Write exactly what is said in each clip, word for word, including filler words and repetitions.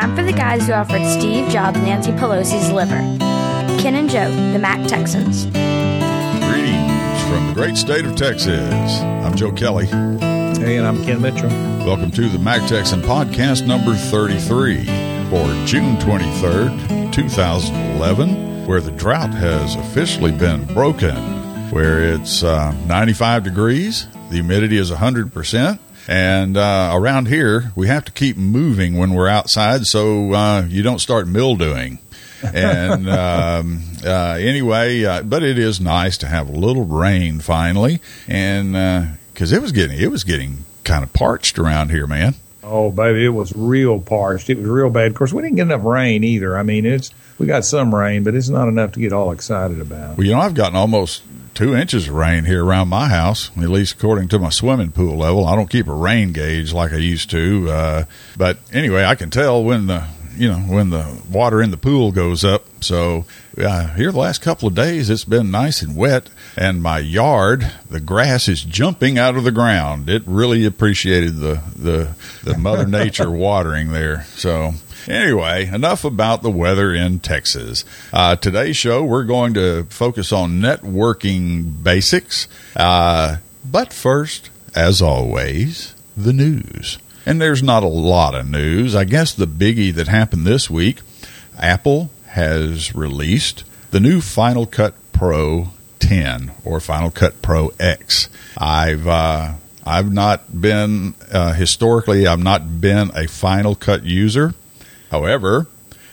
time for the guys who offered Steve Jobs Nancy Pelosi's liver. Ken and Joe, the Mac Texans. Greetings from the great state of Texas. I'm Joe Kelly. Hey, and I'm Ken Mitchell. Welcome to the Mac Texan podcast number thirty-three for June twenty-third, twenty eleven, where the drought has officially been broken, where it's uh, ninety-five degrees, the humidity is one hundred percent, and uh, around here we have to keep moving when we're outside so uh, you don't start mildewing. and um, uh, anyway, uh, but it is nice to have a little rain finally, and because uh, it was getting it was getting kind of parched around here, man. Oh, baby, it was real parched. It was real bad. Of course, we didn't get enough rain either. I mean, it's we got some rain, but it's not enough to get all excited about. Well, you know, I've gotten almost two inches of rain here around my house, at least according to my swimming pool level. I don't keep a rain gauge like I used to, uh, but anyway, I can tell when the you know, when the water in the pool goes up. So uh, here the last couple of days, it's been nice and wet, and my yard, the grass is jumping out of the ground. It really appreciated the, the, the Mother Nature watering there. So anyway, enough about the weather in Texas. Uh, today's show, we're going to focus on networking basics. Uh, but first, as always, the news. And there's not a lot of news. I guess the biggie that happened this week, Apple has released the new Final Cut Pro ten or Final Cut Pro X. I've uh, I've not been uh, historically I've not been a Final Cut user. However,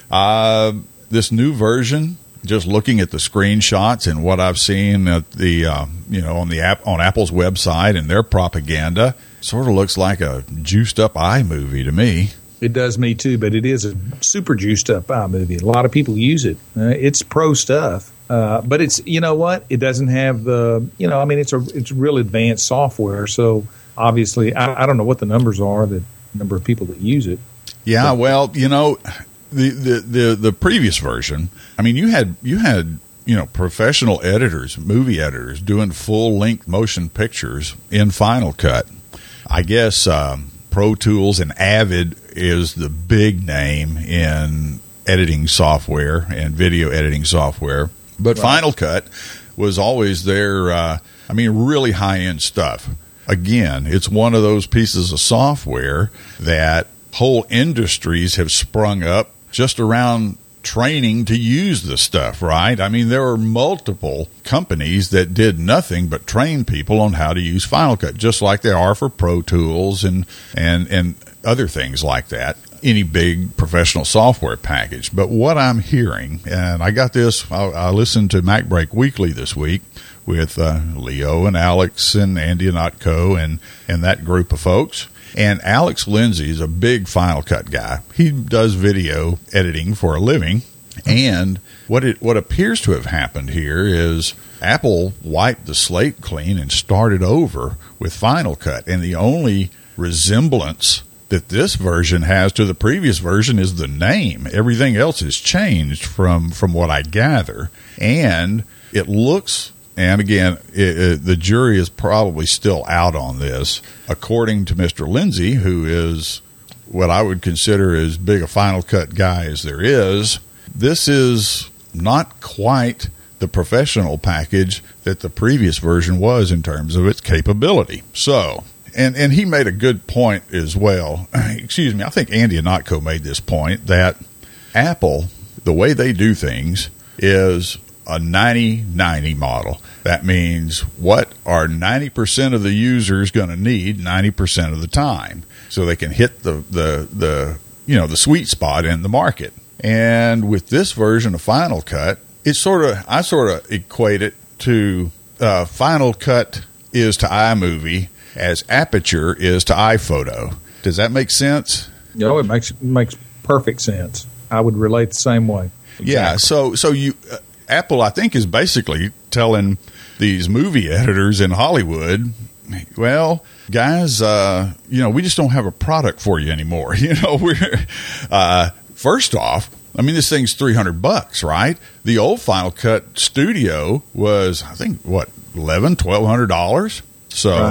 uh, this new version, just looking at the screenshots and what I've seen at the uh, you know on the app on Apple's website and their propaganda, sort of looks like a juiced up iMovie to me. It does me too, but it is a super juiced up iMovie. A lot of people use it. Uh, it's pro stuff, uh, but it's you know what? It doesn't have the you know I mean it's a it's real advanced software. So obviously, I, I don't know what the numbers are, the number of people that use it. Yeah, but, well, you know, the, the the the previous version. I mean, you had you had. you know, professional editors, movie editors, doing full-length motion pictures in Final Cut. I guess um, Pro Tools and Avid is the big name in editing software and video editing software. But right. Final Cut was always their, uh, I mean, really high-end stuff. Again, it's one of those pieces of software that whole industries have sprung up just around training to use the stuff, right? I mean, there were multiple companies that did nothing but train people on how to use Final Cut, just like there are for Pro Tools and and and other things like that, any big professional software package. But what I'm hearing, and I got this, I, I listened to MacBreak Weekly this week with uh, Leo and Alex and Andy Ihnatko and, and that group of folks. And Alex Lindsay is a big Final Cut guy. He does video editing for a living. And what it what appears to have happened here is Apple wiped the slate clean and started over with Final Cut. And the only resemblance that this version has to the previous version is the name. Everything else has changed from, from what I gather. And it looks... And again, it, it, the jury is probably still out on this. According to Mister Lindsay, who is what I would consider as big a Final Cut guy as there is, this is not quite the professional package that the previous version was in terms of its capability. So, and, and he made a good point as well. Excuse me, I think Andy Ihnatko made this point that Apple, the way they do things is a ninety ninety model. That means what are ninety percent of the users going to need ninety percent of the time so they can hit the, the, the, you know, the sweet spot in the market. And with this version of Final Cut, it's sort of, I sort of equate it to uh, Final Cut is to iMovie as Aperture is to iPhoto. Does that make sense? No, it makes, it makes perfect sense. I would relate the same way. Exactly. Yeah. So, so you, uh, Apple, I think, is basically telling these movie editors in Hollywood, well, guys, uh, you know, we just don't have a product for you anymore. You know, we're uh, first off, I mean, this thing's three hundred bucks, right? The old Final Cut Studio was, I think, what, eleven, twelve hundred dollars. So, right.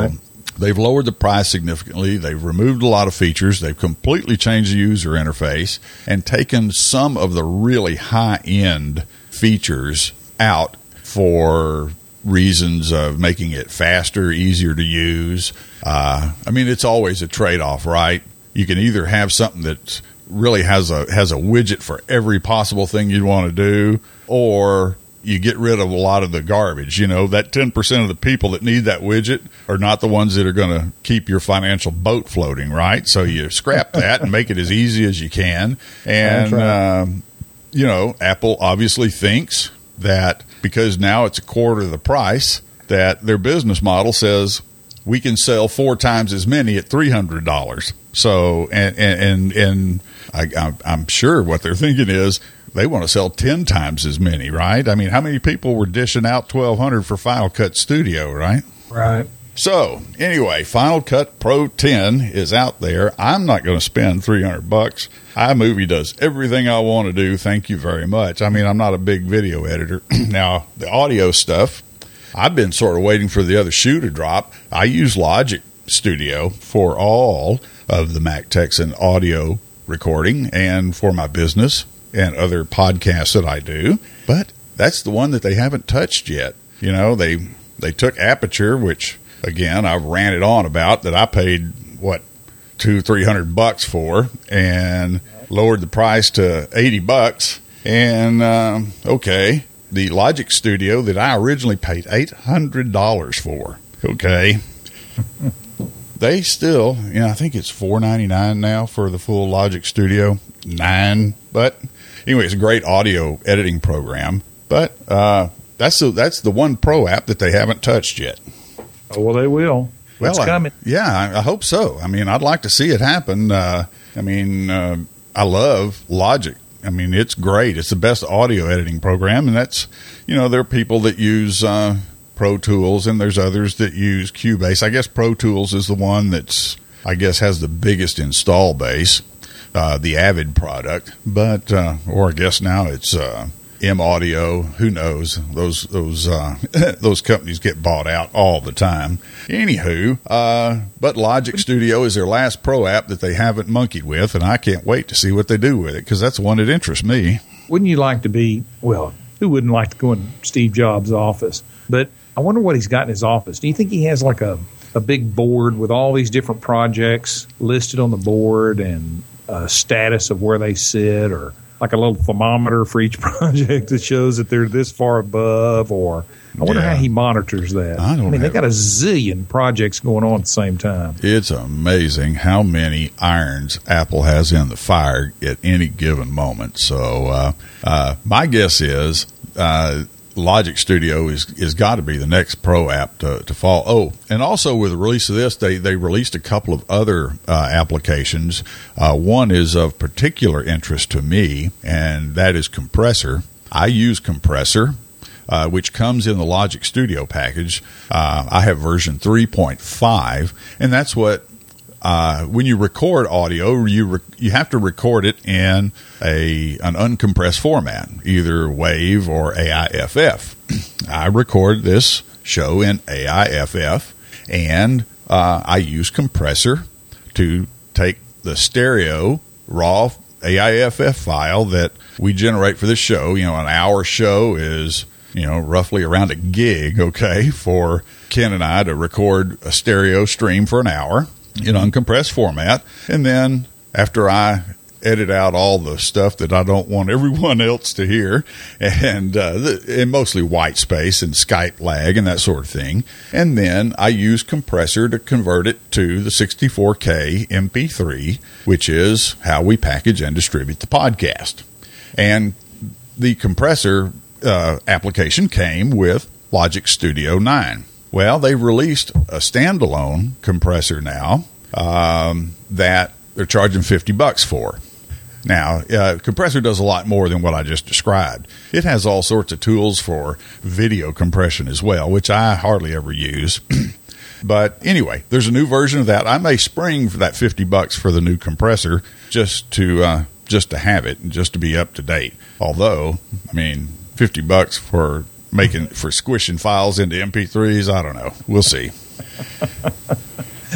they've lowered the price significantly. They've removed a lot of features. They've completely changed the user interface and taken some of the really high-end features out for reasons of making it faster, easier to use. Uh, I mean, it's always a trade-off, right? You can either have something that really has a has a widget for every possible thing you'd want to do, or you get rid of a lot of the garbage. You know, that ten percent of the people that need that widget are not the ones that are going to keep your financial boat floating, right? So you scrap that and make it as easy as you can. And, right. um, you know, Apple obviously thinks that because now it's a quarter of the price, that their business model says we can sell four times as many at three hundred dollars. So, and, and, and I, I'm sure what they're thinking is, they want to sell ten times as many, right? I mean, how many people were dishing out twelve hundred dollars for Final Cut Studio, right? Right. So, anyway, Final Cut Pro ten is out there. I'm not going to spend three hundred bucks. iMovie does everything I want to do. Thank you very much. I mean, I'm not a big video editor. Now, the audio stuff, I've been sort of waiting for the other shoe to drop. I use Logic Studio for all of the Mac Texan audio recording and for my business and other podcasts that I do, but that's the one that they haven't touched yet. You know, they they took Aperture, which again I've ranted on about, that I paid what two three hundred bucks for, and lowered the price to eighty bucks. And um, okay, the Logic Studio that I originally paid eight hundred dollars for. Okay. They still, you know, I think it's four ninety-nine now for the full Logic Studio nine. But anyway, it's a great audio editing program. But uh, that's the that's the one pro app that they haven't touched yet. Oh, well, they will. Well, it's coming. I, yeah, I, I hope so. I mean, I'd like to see it happen. Uh, I mean, uh, I love Logic. I mean, it's great. It's the best audio editing program, and that's, you know, there are people that use Uh, Pro Tools, and there's others that use Cubase. I guess Pro Tools is the one that's, I guess, has the biggest install base, uh, the Avid product. But, uh, or I guess now it's uh, M Audio. Who knows? Those those uh, those companies get bought out all the time. Anywho, uh, but Logic Studio is their last pro app that they haven't monkeyed with, and I can't wait to see what they do with it, because that's the one that interests me. Wouldn't you like to be, well, who wouldn't like to go in Steve Jobs' office? But I wonder what he's got in his office. Do you think he has like a, a big board with all these different projects listed on the board and a status of where they sit, or like a little thermometer for each project that shows that they're this far above? Or I wonder yeah. how he monitors that. I don't I mean, have... they've got a zillion projects going on at the same time. It's amazing how many irons Apple has in the fire at any given moment. So uh, uh, my guess is uh, Logic Studio is is got to be the next pro app to, to fall. Oh, and also with the release of this, they, they released a couple of other uh, applications. Uh, one is of particular interest to me, and that is Compressor. I use Compressor, uh, which comes in the Logic Studio package. Uh, I have version three point five, and that's what Uh, when you record audio, you re- you have to record it in a an uncompressed format, either WAV or A I F F. I record this show in A I F F, and uh, I use Compressor to take the stereo raw A I F F file that we generate for this show. You know, an hour show is, you know, roughly around a gig, okay, for Ken and I to record a stereo stream for an hour in uncompressed format. And then after I edit out all the stuff that I don't want everyone else to hear, and, uh, the, and mostly white space and Skype lag and that sort of thing, and then I use Compressor to convert it to the sixty-four K M P three, which is how we package and distribute the podcast. And the Compressor uh, application came with Logic Studio nine. Well, they've released a standalone compressor now um, that they're charging fifty bucks for. Now, uh, Compressor does a lot more than what I just described. It has all sorts of tools for video compression as well, which I hardly ever use. But anyway, there's a new version of that. I may spring for that fifty bucks for the new compressor just to uh, just to have it and just to be up to date. Although, I mean, fifty bucks for making for squishing files into M P threes, I don't know. We'll see.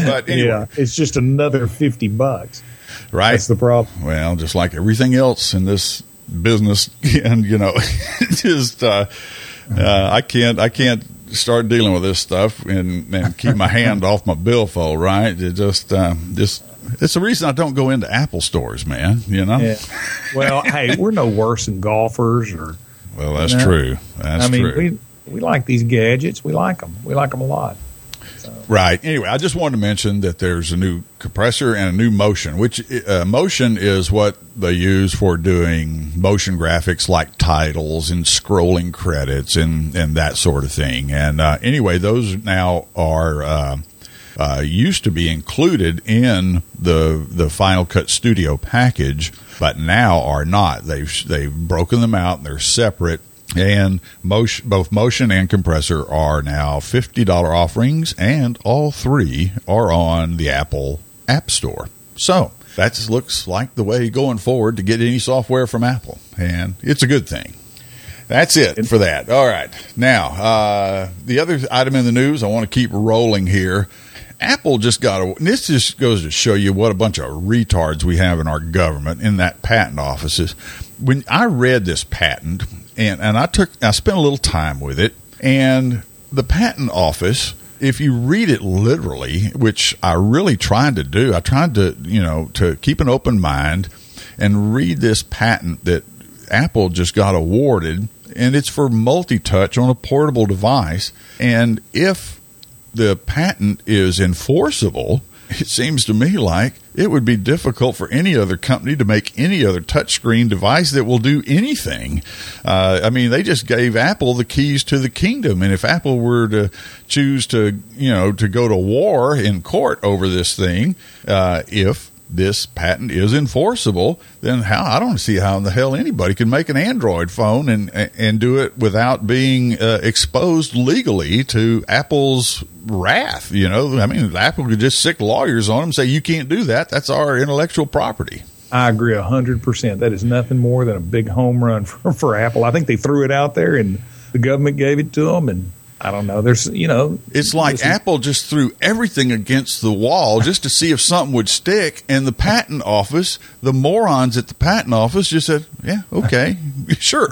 But anyway. Yeah, it's just another fifty bucks. Right. That's the problem. Well, just like everything else in this business, and you know, just uh, uh, I can't I can't start dealing with this stuff and, and keep my hand off my billfold. Right? It just uh, just it's the reason I don't go into Apple stores, man. You know. Yeah. Well, hey, we're no worse than golfers or. Well, that's you know? true. That's I mean, true. we we like these gadgets. We like them. We like them a lot. Right. Anyway, I just wanted to mention that there's a new compressor and a new motion, which uh, motion is what they use for doing motion graphics like titles and scrolling credits and, and that sort of thing. And uh, anyway, those now are uh, uh, used to be included in the the Final Cut Studio package, but now are not. They've they've broken them out and they're separate. And motion, both motion and compressor are now fifty dollars offerings, and all three are on the Apple App Store. So that just looks like the way going forward to get any software from Apple, and it's a good thing. That's it for that. All right. Now, uh, the other item in the news, I want to keep rolling here. Apple just got a, this just goes to show you what a bunch of retards we have in our government, in that patent offices. When I read this patent, and, and I took, I spent a little time with it, and the patent office, if you read it literally, which I really tried to do, I tried to, you know, to keep an open mind and read this patent that Apple just got awarded, and it's for multi-touch on a portable device. And if the patent is enforceable, it seems to me like it would be difficult for any other company to make any other touchscreen device that will do anything. Uh, I mean, they just gave Apple the keys to the kingdom, and if Apple were to choose to, you know, to go to war in court over this thing, uh, if this patent is enforceable, then how I don't see how in the hell anybody can make an Android phone and and do it without being uh, exposed legally to Apple's wrath. You know, I mean, Apple could just sick lawyers on them and say, you can't do that. That's our intellectual property. I agree one hundred percent. That is nothing more than a big home run for, for Apple. I think they threw it out there and the government gave it to them, and I don't know. There's, you know, it's like Apple just threw everything against the wall just to see if something would stick. And the patent office, the morons at the patent office just said, yeah, okay, sure.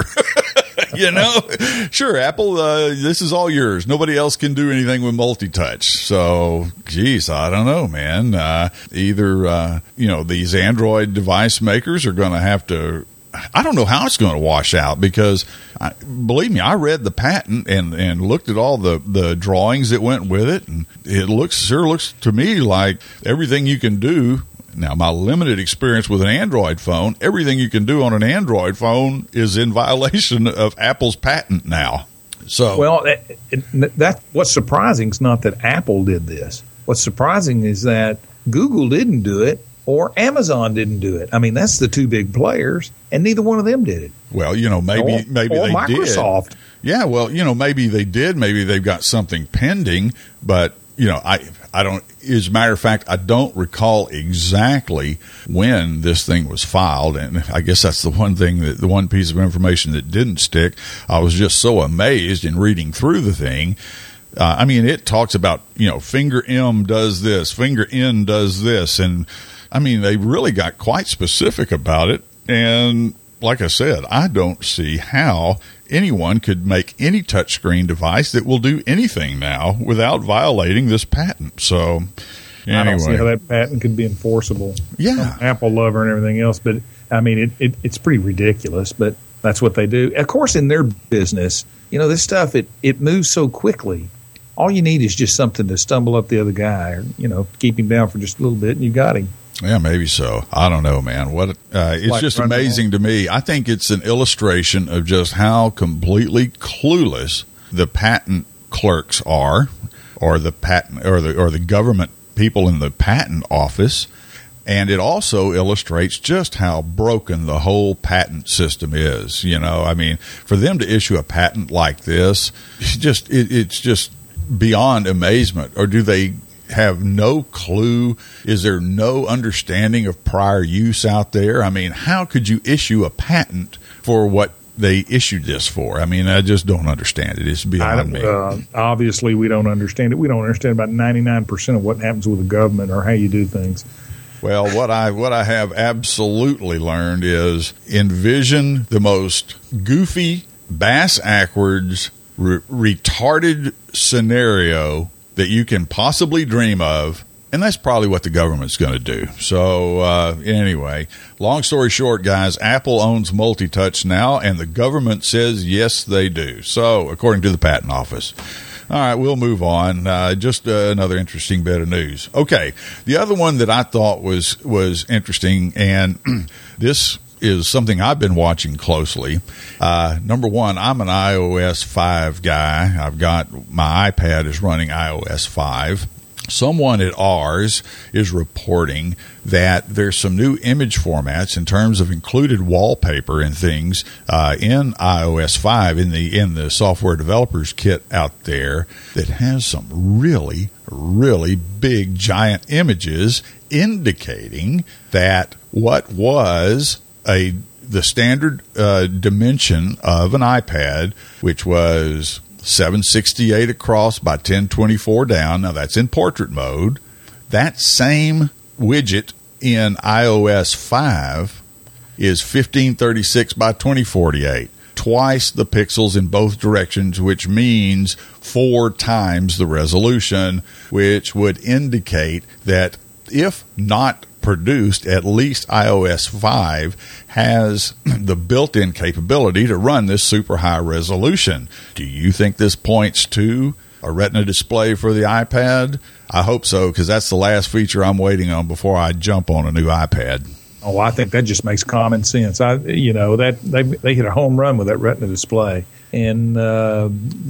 You know, sure, Apple, uh, this is all yours. Nobody else can do anything with multi-touch. So, geez, I don't know, man. Uh, either, uh, you know, these Android device makers are going to have to, I don't know how it's going to wash out, because I, believe me, I read the patent and, and looked at all the, the drawings that went with it, and it looks sure looks to me like everything you can do. Now, my limited experience with an Android phone, everything you can do on an Android phone is in violation of Apple's patent now. So, well, it, it, that what's surprising is not that Apple did this. What's surprising is that Google didn't do it, or Amazon didn't do it. I mean, that's the two big players, and neither one of them did it. Well, you know, maybe or, maybe or they Microsoft. did. Yeah, well, you know, maybe they did. Maybe they've got something pending, but you know, I I don't. As a matter of fact, I don't recall exactly when this thing was filed, and I guess that's the one thing that the one piece of information that didn't stick. I was just so amazed in reading through the thing. Uh, I mean, it talks about, you know, finger M does this, finger N does this, and I mean, they really got quite specific about it. And like I said, I don't see how anyone could make any touchscreen device that will do anything now without violating this patent. So, anyway. I don't see how that patent could be enforceable. Yeah. I'm Apple lover and everything else, but I mean, it, it, it's pretty ridiculous, but that's what they do. Of course, in their business, you know, this stuff, it, it moves so quickly. All you need is just something to stumble up the other guy, or, you know, keep him down for just a little bit, and you got him. Yeah, maybe so. I don't know, man. What uh, it's like just amazing to me. I think it's an illustration of just how completely clueless the patent clerks are, or the patent, or the or the government people in the patent office. And it also illustrates just how broken the whole patent system is. You know, I mean, for them to issue a patent like this, it's just it, it's just beyond amazement. Or do they have no clue? Is there no understanding of prior use out there? I mean, how could you issue a patent for what they issued this for? I mean, I just don't understand it. It's beyond me. Uh, obviously, we don't understand it. We don't understand about ninety-nine percent of what happens with the government or how you do things. Well, what I what I have absolutely learned is envision the most goofy, bass-ackwards, re- retarded scenario that you can possibly dream of, and that's probably what the government's going to do. So uh, anyway, long story short, guys, Apple owns Multitouch now, and the government says yes, they do. So according to the Patent Office. All right, we'll move on. Uh, just uh, another interesting bit of news. Okay, the other one that I thought was was interesting, and this is something I've been watching closely. Uh, number one, I'm an i O S five guy. I've got my iPad is running i O S five. Someone at ours is reporting that there's some new image formats in terms of included wallpaper and things uh, in i O S five in the in the software developers kit out there that has some really, really big, giant images indicating that what was a the standard uh, dimension of an iPad, which was seven sixty-eight across by ten twenty-four down. Now, that's in portrait mode. That same widget in i O S five is fifteen thirty-six by twenty forty-eight. Twice the pixels in both directions, which means four times the resolution, which would indicate that if not produced, at least i O S five has the built-in capability to run this super high resolution. Do you think this points to a Retina display for the iPad? I hope so, because that's the last feature I'm waiting on before I jump on a new iPad. Oh, I think that just makes common sense. I, you know, that they they hit a home run with that Retina display, and uh,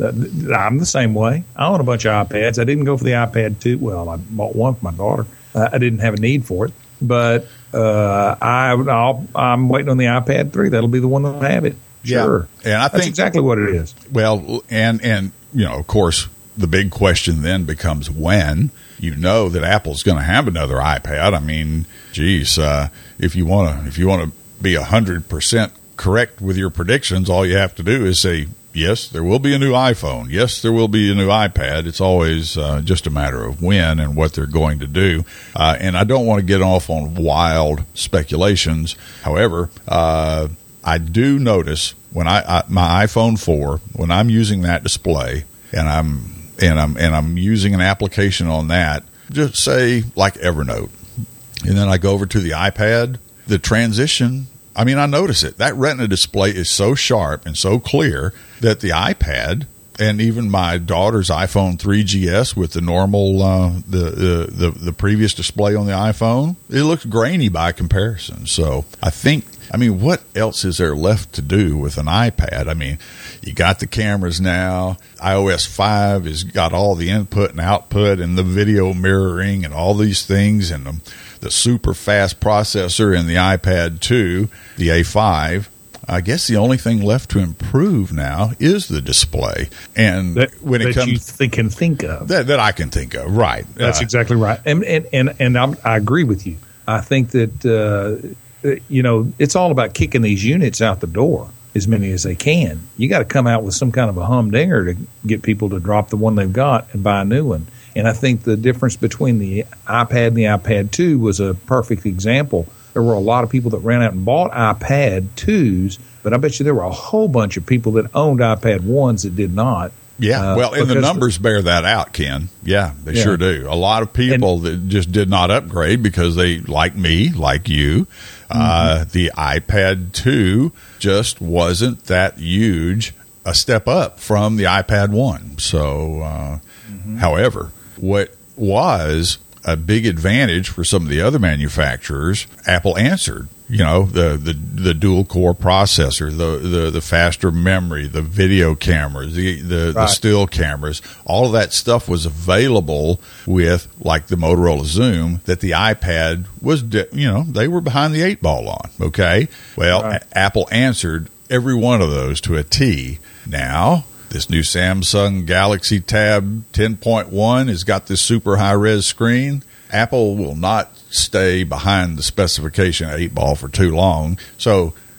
I'm the same way. I own a bunch of iPads. I didn't go for the iPad two. Well, I bought one for my daughter. Uh, I didn't have a need for it, but uh, I I'll, I'm waiting on the iPad three. That'll be the one that'll have it. Sure, yeah. And I that's think exactly what it is. Well, and and you know, of course, the big question then becomes when. You know that Apple's going to have another iPad. I mean, geez, uh, if you want to if you want to be a hundred percent correct with your predictions, all you have to do is say, yes, there will be a new iPhone. Yes, there will be a new iPad. It's always uh, just a matter of when and what they're going to do. Uh, and I don't want to get off on wild speculations. However, uh, I do notice when I, I my iPhone four, when I'm using that display and I'm and I'm and I'm using an application on that, just say like Evernote, and then I go over to the iPad, the transition, I mean, I notice it. That Retina display is so sharp and so clear that the iPad and even my daughter's iPhone three G S with the normal, uh, the, the the the previous display on the iPhone, it looks grainy by comparison. So I think, I mean, what else is there left to do with an iPad? I mean, you got the cameras now. i O S five has got all the input and output and the video mirroring and all these things, and the, the super fast processor in the iPad two, the A five. I guess the only thing left to improve now is the display, and that, when it that comes you th- can think of that, that I can think of, right? That's uh, exactly right, and and and, and I'm, I agree with you. I think that uh, you know it's all about kicking these units out the door, as many as they can. You got to come out with some kind of a humdinger to get people to drop the one they've got and buy a new one. And I think the difference between the iPad and the iPad two was a perfect example. There were a lot of people that ran out and bought iPad twos, but I bet you there were a whole bunch of people that owned iPad ones that did not. Yeah, uh, well, and the numbers the, bear that out, Ken. Yeah, they yeah. sure do. A lot of people and, that just did not upgrade because they, like me, like you, mm-hmm. uh, the iPad two just wasn't that huge a step up from the iPad one. So, uh, mm-hmm. however, what was a big advantage for some of the other manufacturers, Apple answered. You know, the, the, the dual core processor, the, the, the faster memory, the video cameras, the, the, right. the still cameras, all of that stuff was available with, like the Motorola Zoom, that the iPad was, you know, they were behind the eight ball on. Okay. Well, right. a- Apple answered every one of those to a T. Now, this new Samsung Galaxy Tab ten point one has got this super high-res screen. Apple will not stay behind the specification eight ball for too long. So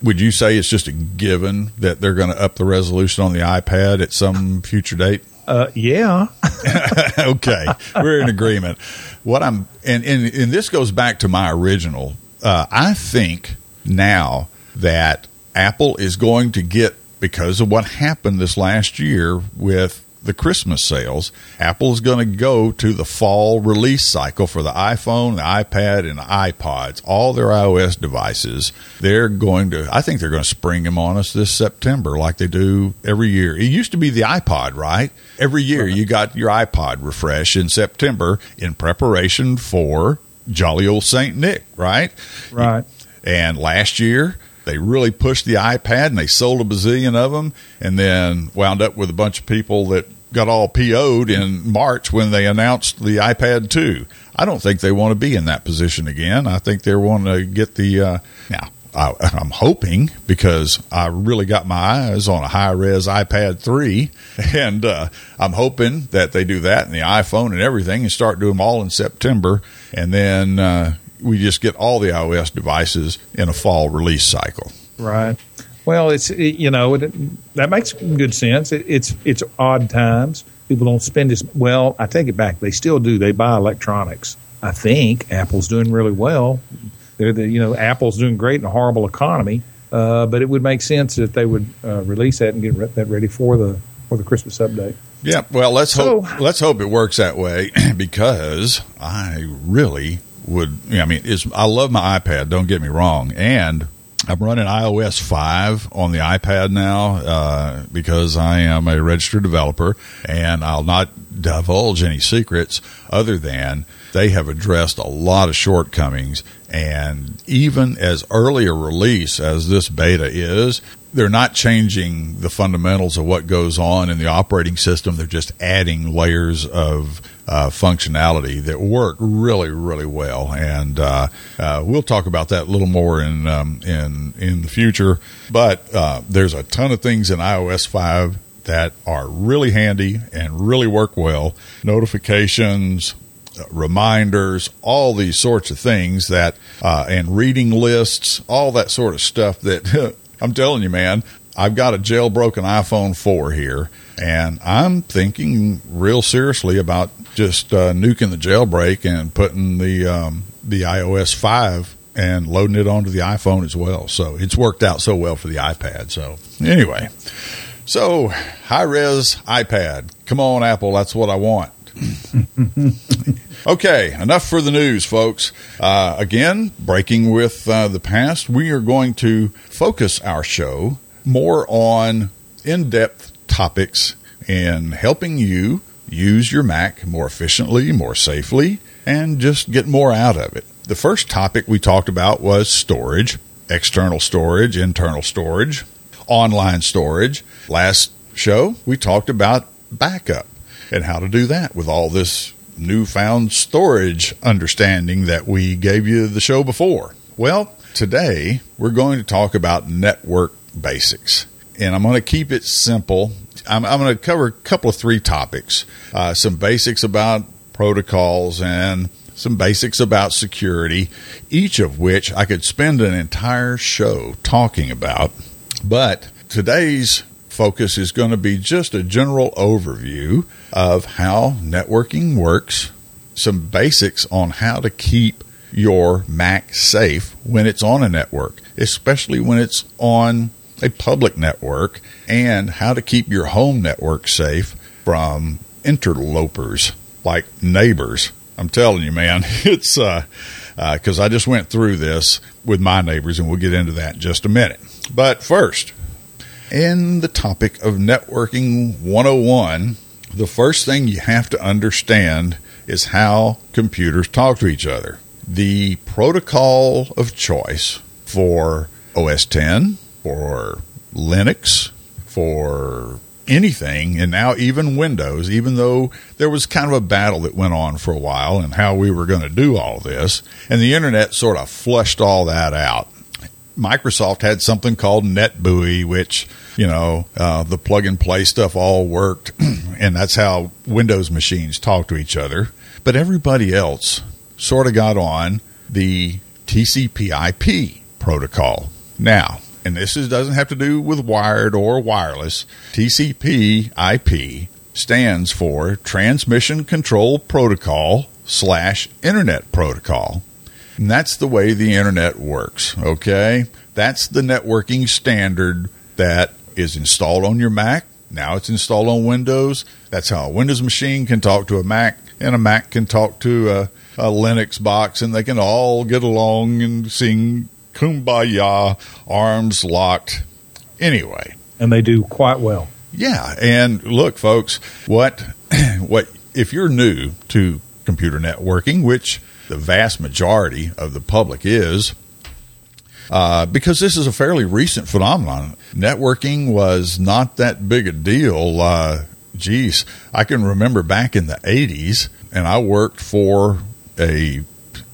would you say it's just a given that they're going to up the resolution on the iPad at some future date? Uh, yeah. Okay, we're in agreement. What I'm and, and and this goes back to my original. Uh, I think now that Apple is going to get, because of what happened this last year with the Christmas sales, Apple is going to go to the fall release cycle for the iPhone, the iPad, and the iPods, all their iOS devices. They're going to, I think they're going to spring them on us this September like they do every year. It used to be the iPod, right? Every year you got your iPod refresh in September in preparation for jolly old Saint Nick, right? Right. And last year, they really pushed the iPad, and they sold a bazillion of them, and then wound up with a bunch of people that got all P O'd in March when they announced the iPad two. I don't think they want to be in that position again. I think they want to get the uh, – now, I, I'm hoping, because I really got my eyes on a high-res iPad three, and uh, I'm hoping that they do that in the iPhone and everything and start doing them all in September, and then uh, – we just get all the iOS devices in a fall release cycle. Right. Well, it's it, you know it, that makes good sense. It, it's it's odd times. People don't spend as well. I take it back. They still do. They buy electronics. I think Apple's doing really well. They're the you know Apple's doing great in a horrible economy. Uh, but it would make sense that they would uh, release that and get re- that ready for the for the Christmas update. Yeah. Well, let's so, hope let's hope it works that way, because I really. Would I mean? It's, I love my iPad. Don't get me wrong, and I'm running i O S five on the iPad now uh, because I am a registered developer, and I'll not divulge any secrets other than they have addressed a lot of shortcomings. And even as early a release as this beta is, they're not changing the fundamentals of what goes on in the operating system. They're just adding layers of uh, functionality that work really, really well. And uh, uh, we'll talk about that a little more in um, in in the future. But uh, there's a ton of things in i O S five that are really handy and really work well. Notifications, reminders, all these sorts of things that, uh, and reading lists, all that sort of stuff that I'm telling you, man, I've got a jailbroken iPhone four here, and I'm thinking real seriously about just uh, nuking the jailbreak and putting the um, the i O S five and loading it onto the iPhone as well. So it's worked out so well for the iPad. So anyway, so high-res iPad. Come on, Apple, that's what I want. Okay, enough for the news, folks. Uh, again, breaking with uh, the past, we are going to focus our show more on in-depth topics in helping you use your Mac more efficiently, more safely, and just get more out of it. The first topic we talked about was storage, external storage, internal storage, online storage. Last show, we talked about backup and how to do that with all this newfound storage understanding that we gave you the show before. Well, today we're going to talk about network basics, and I'm going to keep it simple. I'm, I'm going to cover a couple of three topics, uh, some basics about protocols and some basics about security, each of which I could spend an entire show talking about. But today's focus is going to be just a general overview of how networking works, some basics on how to keep your Mac safe when it's on a network, especially when it's on a public network, and how to keep your home network safe from interlopers like neighbors. I'm telling you, man, it's uh, uh, 'cause I just went through this with my neighbors, and we'll get into that in just a minute. But first, in the topic of Networking one oh one, the first thing you have to understand is how computers talk to each other. The protocol of choice for O S ten, for Linux, for anything, and now even Windows, even though there was kind of a battle that went on for a while and how we were going to do all this, and the internet sort of flushed all that out. Microsoft had something called NetBEUI, which, you know, uh, the plug-and-play stuff all worked, and that's how Windows machines talk to each other. But everybody else sort of got on the T C P I P protocol. Now, and this is, doesn't have to do with wired or wireless, T C P I P stands for Transmission Control Protocol slash Internet Protocol. And that's the way the Internet works, okay? That's the networking standard that is installed on your Mac. Now it's installed on Windows. That's how a Windows machine can talk to a Mac, and a Mac can talk to a, a Linux box, and they can all get along and sing Kumbaya, arms locked. Anyway. And they do quite well. Yeah, and look, folks, what what if you're new to computer networking, which the vast majority of the public is, uh, because this is a fairly recent phenomenon. Networking was not that big a deal. Uh, geez, I can remember back in the eighties, and I worked for a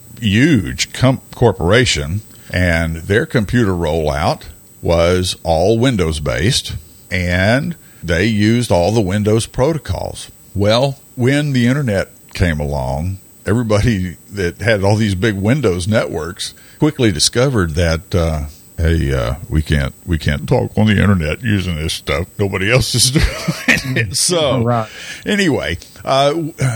huge com- corporation, and their computer rollout was all Windows-based, and they used all the Windows protocols. Well, when the Internet came along, everybody that had all these big Windows networks quickly discovered that, uh, hey, uh, we can't we can't talk on the Internet using this stuff. Nobody else is doing it. So, right. Anyway, uh,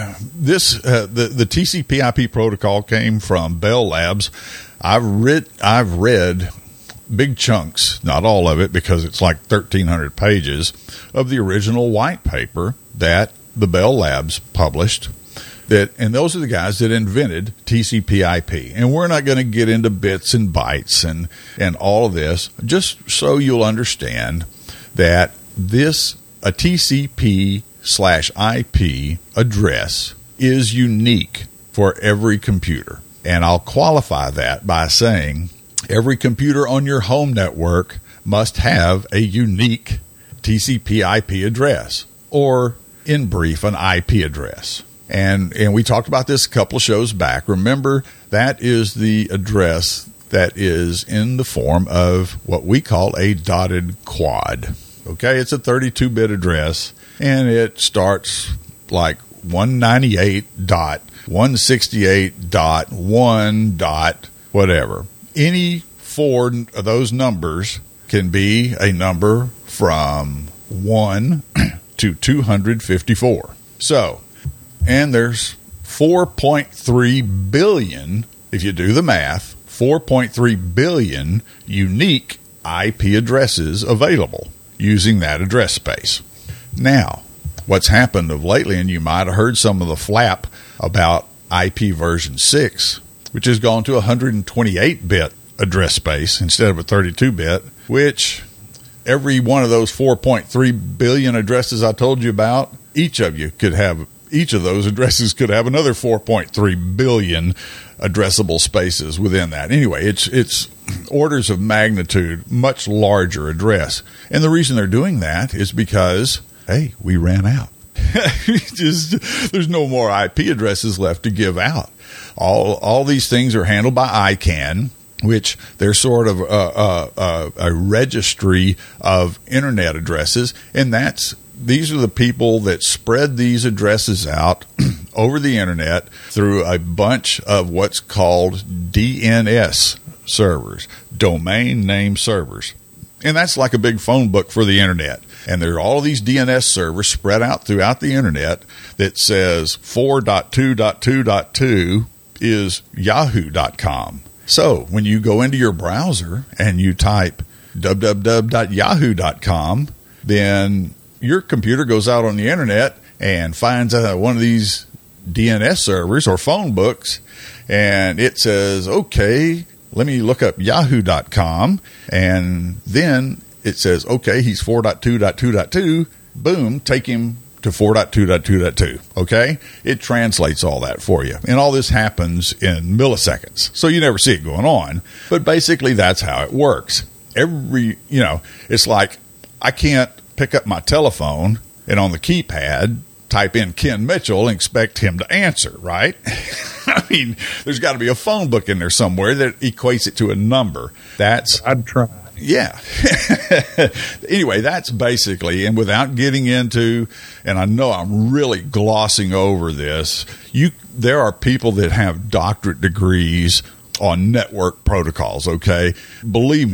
this uh, the the T C P I P protocol came from Bell Labs. I've read I've read. big chunks, not all of it, because it's like thirteen hundred pages of the original white paper that the Bell Labs published. That, and those are the guys that invented T C P I P. And we're not going to get into bits and bytes and, and all of this, just so you'll understand that this, a T C P slash I P address is unique for every computer. And I'll qualify that by saying every computer on your home network must have a unique T C P I P address, or in brief, an I P address. And and we talked about this a couple of shows back. Remember, that is the address that is in the form of what we call a dotted quad. Okay, it's a thirty-two bit address, and it starts like one ninety-eight dot one sixty-eight dot one dot whatever. Any four of those numbers can be a number from one to two hundred fifty-four. So, and there's four point three billion, if you do the math, four point three billion unique I P addresses available using that address space. Now, what's happened of lately, and you might have heard some of the flap about I P version six, which has gone to one hundred twenty-eight bit address space instead of a thirty-two bit, which every one of those four point three billion addresses I told you about, each of you could have, each of those addresses could have another four point three billion addressable spaces within that. Anyway, it's it's orders of magnitude much larger address. And the reason they're doing that is because, hey, we ran out. Just, there's no more I P addresses left to give out. All all these things are handled by I CANN, which they're sort of a, a, a, a registry of internet addresses, and that's these are the people that spread these addresses out over the internet through a bunch of what's called D N S servers, domain name servers. And that's like a big phone book for the internet. And there are all these D N S servers spread out throughout the internet that says four dot two dot two dot two is yahoo dot com. So when you go into your browser and you type w w w dot yahoo dot com, then your computer goes out on the internet and finds uh, one of these D N S servers or phone books, and it says, okay, let me look up yahoo dot com, and then it says, okay, he's four dot two dot two dot two, boom, take him to four dot two dot two dot two, okay? It translates all that for you. And all this happens in milliseconds, so you never see it going on. But basically, that's how it works. Every, you know, it's like I can't pick up my telephone and on the keypad type in Ken Mitchell and expect him to answer, right? I mean, there's got to be a phone book in there somewhere that equates it to a number. That's I'd try. Yeah. Anyway, that's basically, and without getting into, and I know I'm really glossing over this, you there are people that have doctorate degrees on network protocols, okay? Believe me,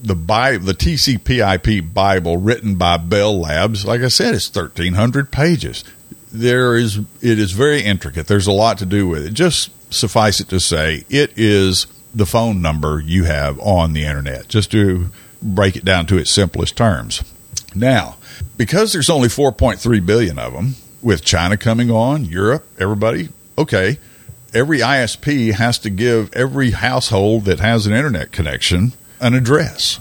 the Bi- the T C P I P Bible written by Bell Labs, like I said, it's thirteen hundred pages. There is it is very intricate. There's a lot to do with it. Just suffice it to say, it is the phone number you have on the internet, just to break it down to its simplest terms. Now, because there's only four point three billion of them, with China coming on, Europe, everybody, okay, every I S P has to give every household that has an internet connection an address.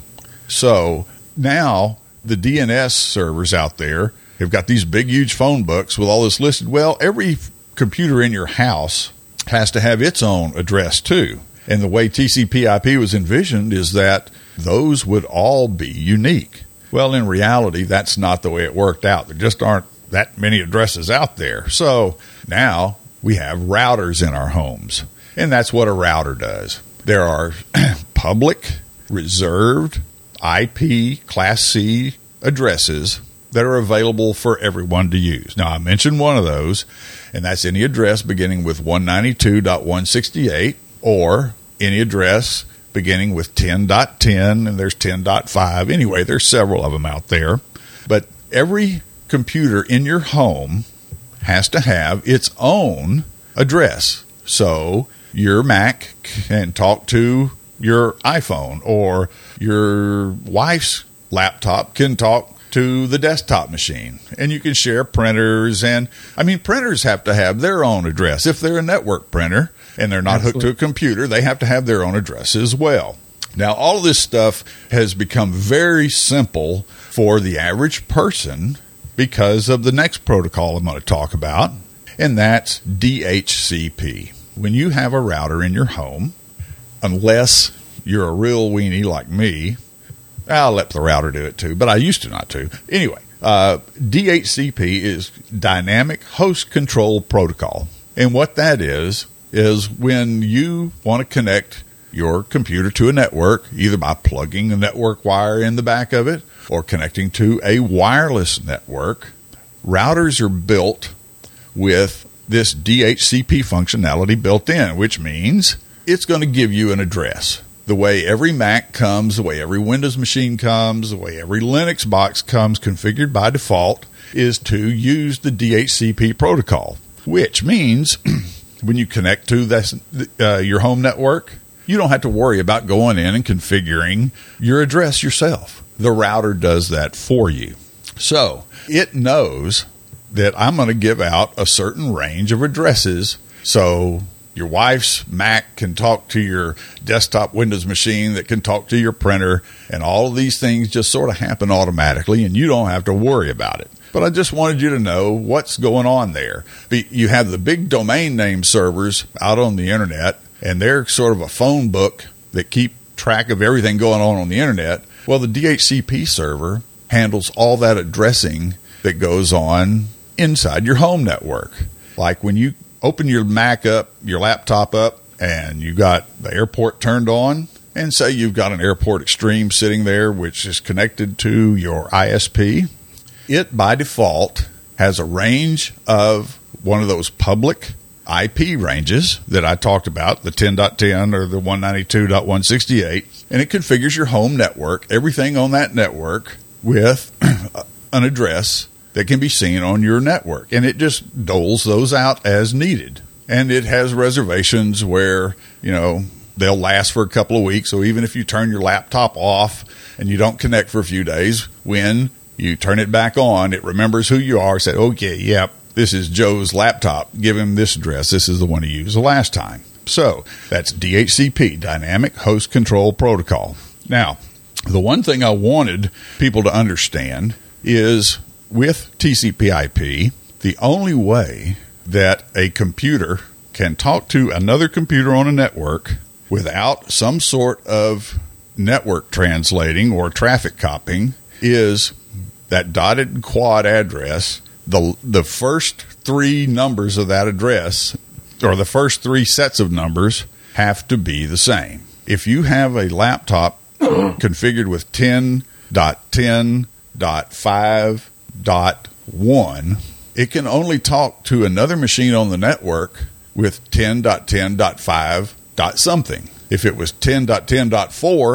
So now the D N S servers out there have got these big, huge phone books with all this listed. Well, every computer in your house has to have its own address too. And the way T C P I P was envisioned is that those would all be unique. Well, in reality, that's not the way it worked out. There just aren't that many addresses out there. So now we have routers in our homes, and that's what a router does. There are public, reserved, I P, Class C addresses that are available for everyone to use. Now, I mentioned one of those, and that's any address beginning with one ninety-two dot one sixty-eight or any address beginning with ten dot ten, and there's ten dot five. Anyway, there's several of them out there. But every computer in your home has to have its own address. So your Mac can talk to your iPhone, or your wife's laptop can talk to the desktop machine, and you can share printers. And I mean, printers have to have their own address. If they're a network printer and they're not Absolutely. hooked to a computer, they have to have their own address as well. Now, all of this stuff has become very simple for the average person because of the next protocol I'm going to talk about, and that's D H C P. When you have a router in your home, unless you're a real weenie like me, I'll let the router do it too, but I used to not to. Anyway, uh, D H C P is Dynamic Host Control Protocol. And what that is, is when you want to connect your computer to a network, either by plugging a network wire in the back of it or connecting to a wireless network, routers are built with this D H C P functionality built in, which means it's going to give you an address. The way every Mac comes, the way every Windows machine comes, the way every Linux box comes configured by default is to use the D H C P protocol, which means when you connect to this, uh, your home network, you don't have to worry about going in and configuring your address yourself. The router does that for you. So it knows that I'm going to give out a certain range of addresses. So your wife's Mac can talk to your desktop Windows machine that can talk to your printer, and all of these things just sort of happen automatically, and you don't have to worry about it. But I just wanted you to know what's going on there. You have the big domain name servers out on the internet, and they're sort of a phone book that keep track of everything going on on the internet. Well, the D H C P server handles all that addressing that goes on inside your home network. Like when you open your Mac up, your laptop up, and you got the airport turned on, and say you've got an Airport Extreme sitting there which is connected to your I S P, it by default has a range of one of those public I P ranges that I talked about, the ten dot ten or the one ninety-two dot one sixty-eight, and it configures your home network, everything on that network, with an address that can be seen on your network, and it just doles those out as needed. And it has reservations where, you know, they'll last for a couple of weeks. So even if you turn your laptop off and you don't connect for a few days, when you turn it back on, it remembers who you are, say, okay, yep, this is Joe's laptop. Give him this address. This is the one he used the last time. So that's D H C P, Dynamic Host Control Protocol. Now, the one thing I wanted people to understand is with T C P I P, the only way that a computer can talk to another computer on a network without some sort of network translating or traffic copying is that dotted quad address. The, the first three numbers of that address, or the first three sets of numbers, have to be the same. If you have a laptop configured with ten dot ten dot five dot one, it can only talk to another machine on the network with ten dot ten dot five dot something. If it was ten dot ten dot four,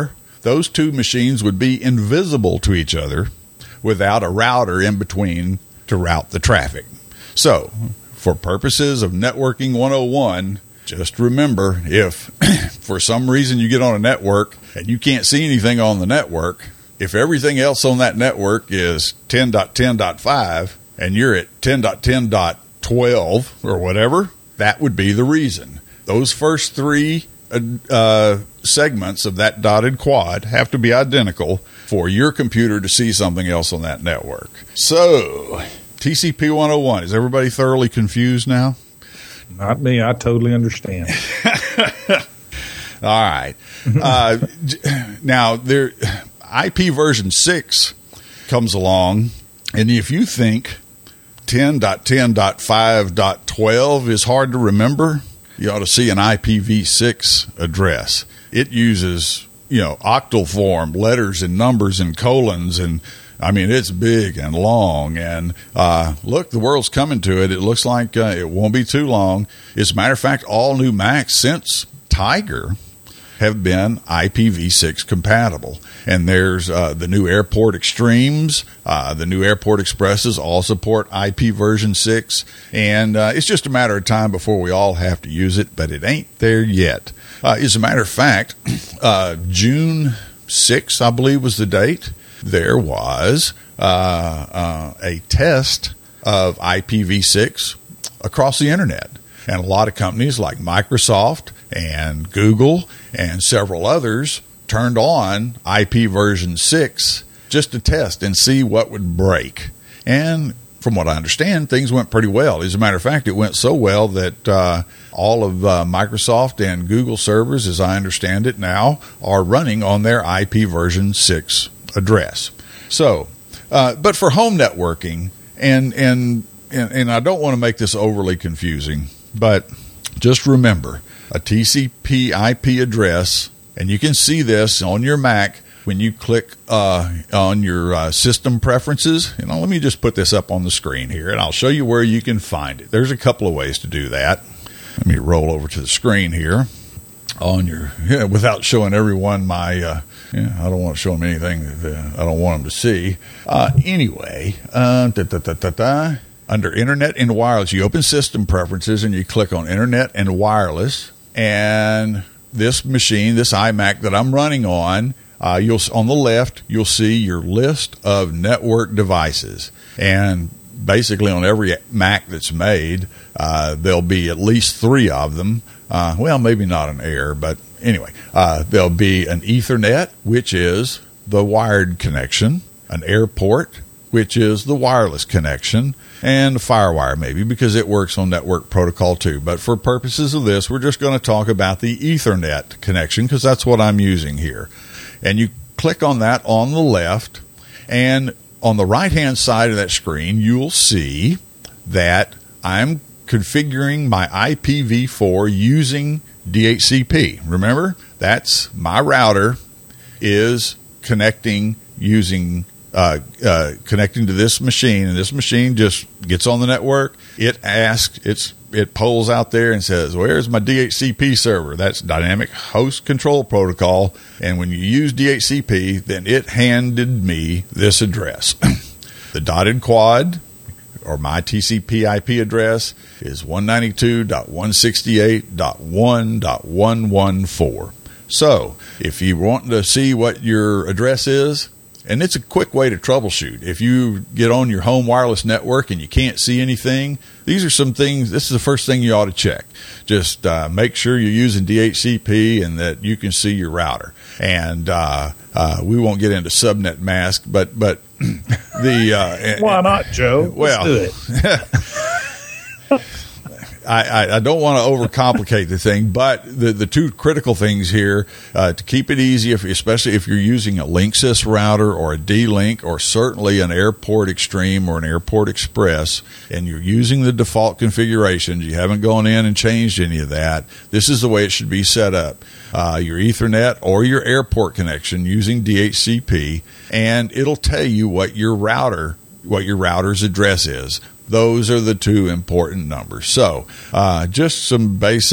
those two machines would be invisible to each other without a router in between to route the traffic. So, for purposes of Networking one oh one, just remember, if for some reason you get on a network and you can't see anything on the network, if everything else on that network is ten dot ten dot five and you're at ten dot ten dot twelve or whatever, that would be the reason. Those first three uh, segments of that dotted quad have to be identical for your computer to see something else on that network. So, T C P one oh one, is everybody thoroughly confused now? Not me. I totally understand. All right. Uh, now, there, I P version six comes along, and if you think ten dot ten dot five dot twelve is hard to remember, you ought to see an I P v six address. It uses, you know, octal form, letters and numbers and colons, and I mean, it's big and long, and uh, look, the world's coming to it. It looks like uh, it won't be too long. As a matter of fact, all new Macs since Tiger have been I P v six compatible. And there's uh, the new Airport Extremes, uh, the new Airport Expresses all support I P version six, and uh, it's just a matter of time before we all have to use it, but it ain't there yet. Uh, as a matter of fact, uh, June sixth, I believe, was the date. There was uh, uh, a test of I P v six across the internet. And a lot of companies like Microsoft and Google and several others turned on I P version six just to test and see what would break. And from what I understand, things went pretty well. As a matter of fact, it went so well that uh, all of uh, Microsoft and Google servers, as I understand it now, are running on their I P version six address. So, uh, but for home networking, and, and and and I don't want to make this overly confusing, but just remember a T C P I P address, and you can see this on your Mac when you click uh, on your uh, system preferences. You know, let me just put this up on the screen here, and I'll show you where you can find it. There's a couple of ways to do that. Let me roll over to the screen here. On your, yeah, without showing everyone my, uh, yeah, I don't want to show them anything that uh, I don't want them to see. Uh, anyway, uh, da, da, da, da, da. Under Internet and Wireless, you open System Preferences and you click on Internet and Wireless. And this machine, this iMac that I'm running on, uh, you'll on the left, you'll see your list of network devices. And basically on every Mac that's made, uh, there'll be at least three of them. Uh, well, maybe not an Air, but anyway, uh, there'll be an Ethernet, which is the wired connection, an Airport, which is the wireless connection, and a FireWire maybe, because it works on network protocol too. But for purposes of this, we're just going to talk about the Ethernet connection because that's what I'm using here. And you click on that on the left, and on the right-hand side of that screen, you'll see that I'm configuring my I P v four using D H C P. Remember, that's my router is connecting using uh, uh, connecting to this machine, and this machine just gets on the network. It asks, it's it polls out there and says, "Where's my D H C P server?" That's Dynamic Host Control Protocol. And when you use D H C P, then it handed me this address, the dotted quad, or my T C P I P address is one ninety-two dot one sixty-eight dot one dot one fourteen. So, if you want to see what your address is, and it's a quick way to troubleshoot. If you get on your home wireless network and you can't see anything, these are some things, this is the first thing you ought to check. Just uh, make sure you're using D H C P and that you can see your router. And uh, uh, we won't get into subnet mask, but but the uh, why not, Joe? Well, Let's do it. I, I, I don't want to overcomplicate the thing, but the, the two critical things here, uh, to keep it easy, if, especially if you're using a Linksys router or a D-Link or certainly an Airport Extreme or an Airport Express, and you're using the default configurations, you haven't gone in and changed any of that, this is the way it should be set up. Uh, your Ethernet or your airport connection using D H C P, and it'll tell you what your router, what your router's address is. Those are the two important numbers. So, uh, just some basic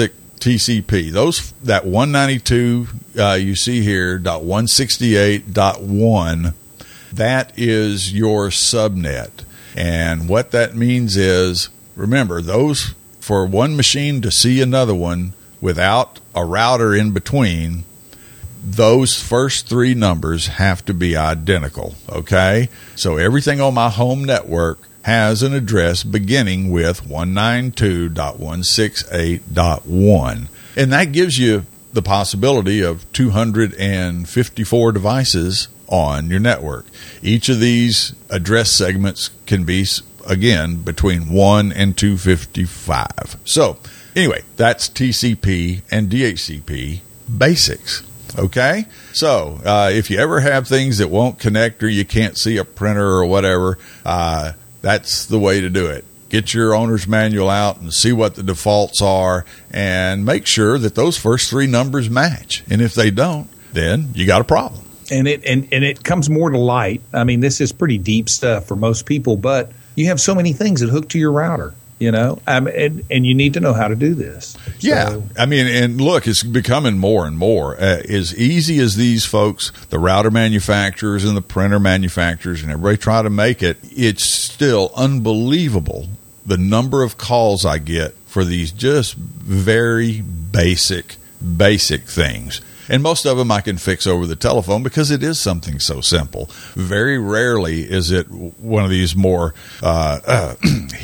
T C P. Those that one ninety-two uh, you see here dot one sixty-eight dot one, that is your subnet. And what that means is, remember, those for one machine to see another one without a router in between, those first three numbers have to be identical, okay? So everything on my home network has an address beginning with one ninety-two dot one sixty-eight dot one. And that gives you the possibility of two hundred fifty-four devices on your network. Each of these address segments can be, again, between one and two fifty-five. So, anyway, that's T C P and D H C P basics. Okay? So, uh, if you ever have things that won't connect or you can't see a printer or whatever, uh, that's the way to do it. Get your owner's manual out and see what the defaults are and make sure that those first three numbers match. And if they don't, then you got a problem. And it and, and it comes more to light. I mean, this is pretty deep stuff for most people, but you have so many things that hook to your router. You know, um, and, and you need to know how to do this. Yeah. So, I mean, and look, it's becoming more and more. Uh, as easy as these folks, the router manufacturers and the printer manufacturers and everybody try to make it, it's still unbelievable the number of calls I get for these just very basic, basic things. And most of them I can fix over the telephone because it is something so simple. Very rarely is it one of these more uh, uh,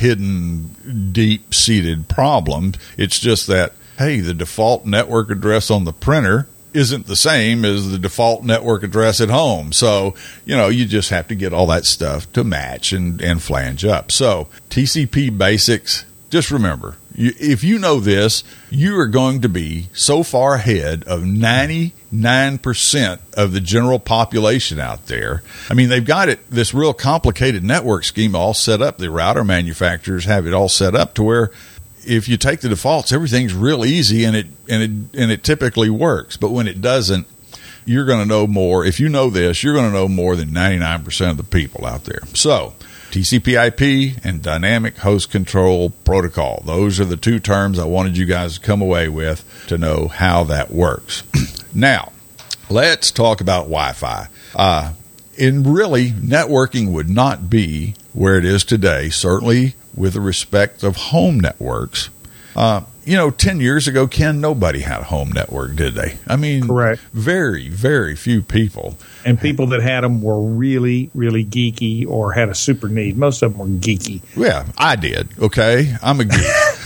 hidden, deep-seated problems. It's just that, hey, the default network address on the printer isn't the same as the default network address at home. So, you know, you just have to get all that stuff to match and, and flange up. So, T C P basics, just remember, you, if you know this, you are going to be so far ahead of ninety-nine percent of the general population out there. I mean, they've got it, this real complicated network scheme all set up. The router manufacturers have it all set up to where if you take the defaults, everything's real easy and it and it and it typically works. But when it doesn't, you're going to know more. If you know this, you're going to know more than ninety-nine percent of the people out there. So, T C P I P and Dynamic Host Control Protocol. Those are the two terms I wanted you guys to come away with to know how that works. Now, let's talk about Wi-Fi. Uh, and really, networking would not be where it is today, certainly with the respect of home networks. Uh, you know, ten years ago, Ken, nobody had a home network, did they? I mean, correct. Very, very few people. And people that had them were really, really geeky or had a super need. Most of them were geeky. Yeah, I did. Okay, I'm a geek.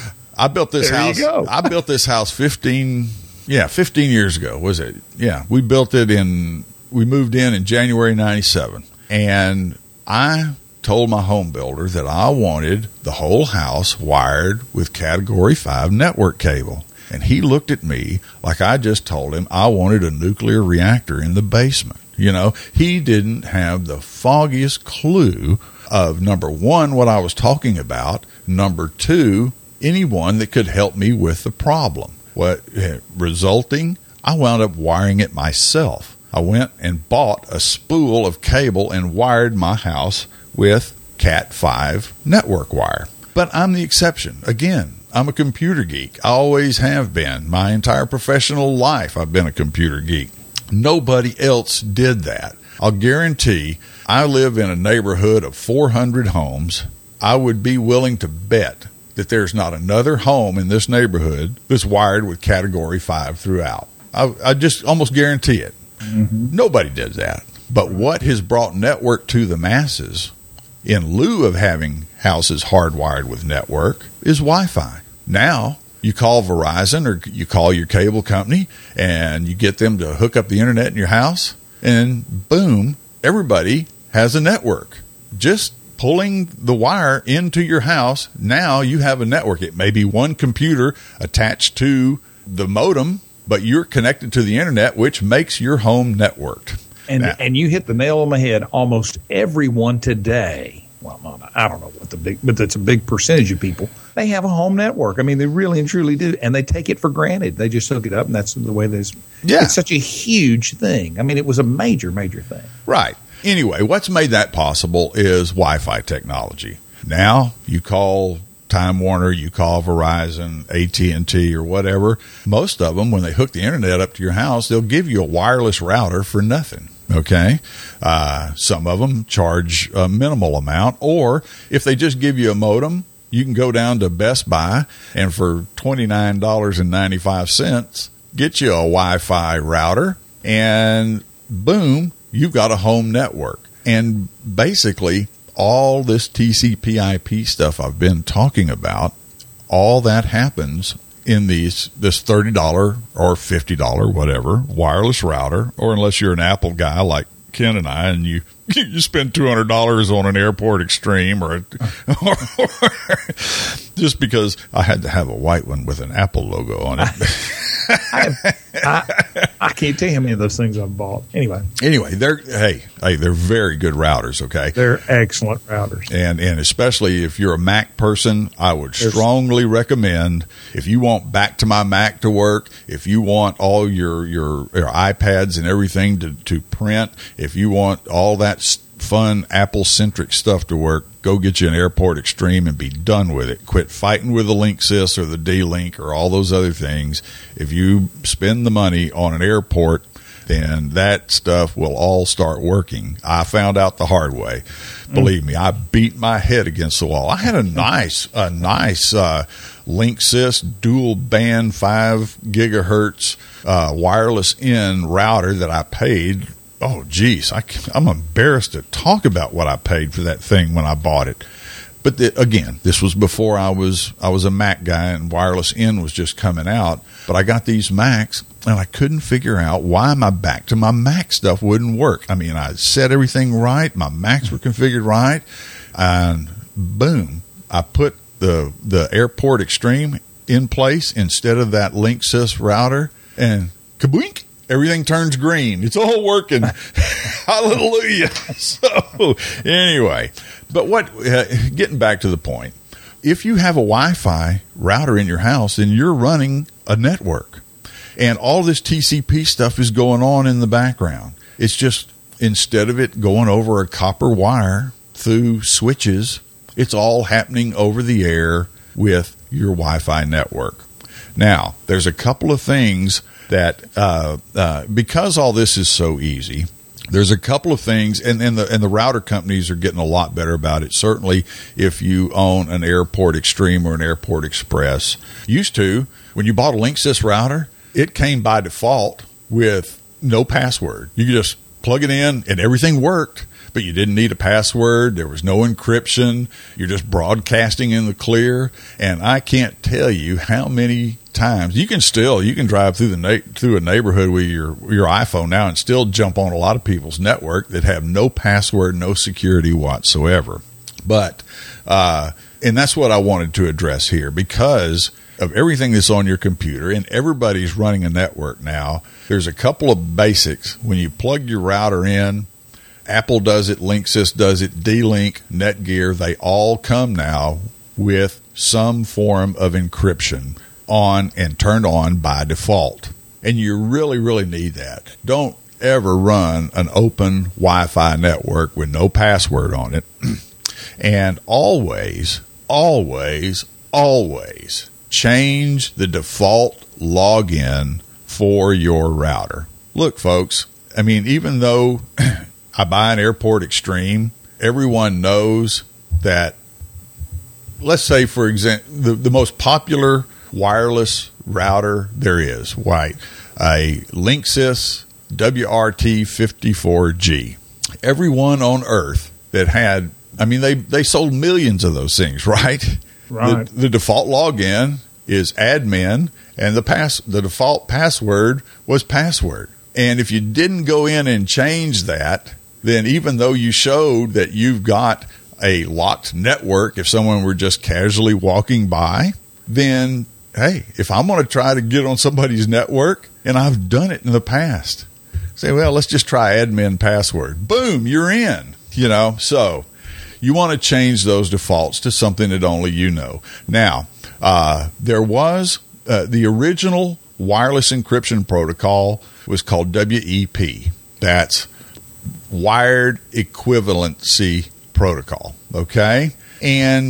I built this there house. You go. I built this house fifteen, yeah, fifteen years ago. Was it? Yeah, we built it in. We moved in in January ninety-seven, and I told my home builder that I wanted the whole house wired with Category five network cable. And he looked at me like I just told him I wanted a nuclear reactor in the basement. You know, he didn't have the foggiest clue of, number one, what I was talking about, number two, anyone that could help me with the problem. What resulting, I wound up wiring it myself. I went and bought a spool of cable and wired my house with Cat five network wire. But I'm the exception. Again, I'm a computer geek. I always have been. My entire professional life, I've been a computer geek. Nobody else did that. I'll guarantee I live in a neighborhood of four hundred homes. I would be willing to bet that there's not another home in this neighborhood that's wired with Category five throughout. I, I just almost guarantee it. Mm-hmm. Nobody did that. But what has brought network to the masses, in lieu of having houses hardwired with network, is Wi-Fi. Now, you call Verizon or you call your cable company and you get them to hook up the internet in your house, and boom, everybody has a network. Just pulling the wire into your house, now you have a network. It may be one computer attached to the modem, but you're connected to the internet, which makes your home networked. And now, and you hit the nail on the head. Almost everyone today, well, I don't know what the big, but it's a big percentage of people, they have a home network. I mean, they really and truly do, and they take it for granted. They just hook it up, and that's the way this. Yeah. It's such a huge thing. I mean, it was a major, major thing. Right. Anyway, what's made that possible is Wi-Fi technology. Now you call Time Warner, you call Verizon, A T and T, or whatever. Most of them, when they hook the internet up to your house, they'll give you a wireless router for nothing. Okay. Uh, some of them charge a minimal amount, or if they just give you a modem, you can go down to Best Buy and for twenty-nine dollars and ninety-five cents, get you a Wi-Fi router, and boom, you've got a home network. And basically, all this T C P I P stuff I've been talking about, all that happens in these this thirty dollars or fifty dollars, whatever, wireless router, or unless you're an Apple guy like Ken and I, and you you spend two hundred dollars on an Airport Extreme, or, or, or just because I had to have a white one with an Apple logo on it. I, I, I can't tell you how many of those things I've bought. Anyway, anyway, they're hey, hey, they're very good routers. Okay, they're excellent routers, and and especially if you're a Mac person, I would strongly recommend, if you want Back to My Mac to work, if you want all your your, your iPads and everything to to print, if you want all that fun Apple centric stuff to work, go get you an Airport Extreme and be done with it. Quit fighting with the Linksys or the D-Link or all those other things. If you spend the money on an Airport, then that stuff will all start working. I found out the hard way. Believe me, I beat my head against the wall. I had a nice, a nice uh, Linksys dual band five gigahertz uh, wireless in router that I paid. Oh, geez, I, I'm embarrassed to talk about what I paid for that thing when I bought it. But the, again, this was before I was I was a Mac guy and wireless in was just coming out. But I got these Macs, and I couldn't figure out why my Back to My Mac stuff wouldn't work. I mean, I set everything right. My Macs were configured right. And boom, I put the the Airport Extreme in place instead of that Linksys router, and kaboink. Everything turns green. It's all working. Hallelujah. So anyway, but what, uh, getting back to the point, if you have a Wi-Fi router in your house, then you're running a network. And all this T C P stuff is going on in the background. It's just, instead of it going over a copper wire through switches, it's all happening over the air with your Wi-Fi network. Now, there's a couple of things that uh, uh, because all this is so easy, there's a couple of things, and, and the and the router companies are getting a lot better about it. Certainly, if you own an Airport Extreme or an Airport Express, used to, when you bought a Linksys router, it came by default with no password. You could just plug it in, and everything worked. But you didn't need a password. There was no encryption. You're just broadcasting in the clear. And I can't tell you how many times you can still you can drive through the na- through a neighborhood with your your iPhone now and still jump on a lot of people's network that have no password, no security whatsoever. But uh, and that's what I wanted to address here, because of everything that's on your computer, and everybody's running a network now. There's a couple of basics when you plug your router in. Apple does it, Linksys does it, D-Link, Netgear, they all come now with some form of encryption on and turned on by default. And you really, really need that. Don't ever run an open Wi-Fi network with no password on it. And always, always, always change the default login for your router. Look, folks, I mean, even though I buy an Airport Extreme, everyone knows that, let's say, for example, the, the most popular wireless router there is, right? A Linksys W R T fifty-four G. Everyone on Earth that had, I mean, they, they sold millions of those things, right? Right. The, the default login is admin, and the pass the default password was password. And if you didn't go in and change that, then even though you showed that you've got a locked network, if someone were just casually walking by, then, hey, if I'm going to try to get on somebody's network, and I've done it in the past, say, well, let's just try admin password. Boom, you're in. You know, so you want to change those defaults to something that only you know. Now, uh, there was uh, the original wireless encryption protocol was called W E P. That's Wired Equivalency Protocol, okay? And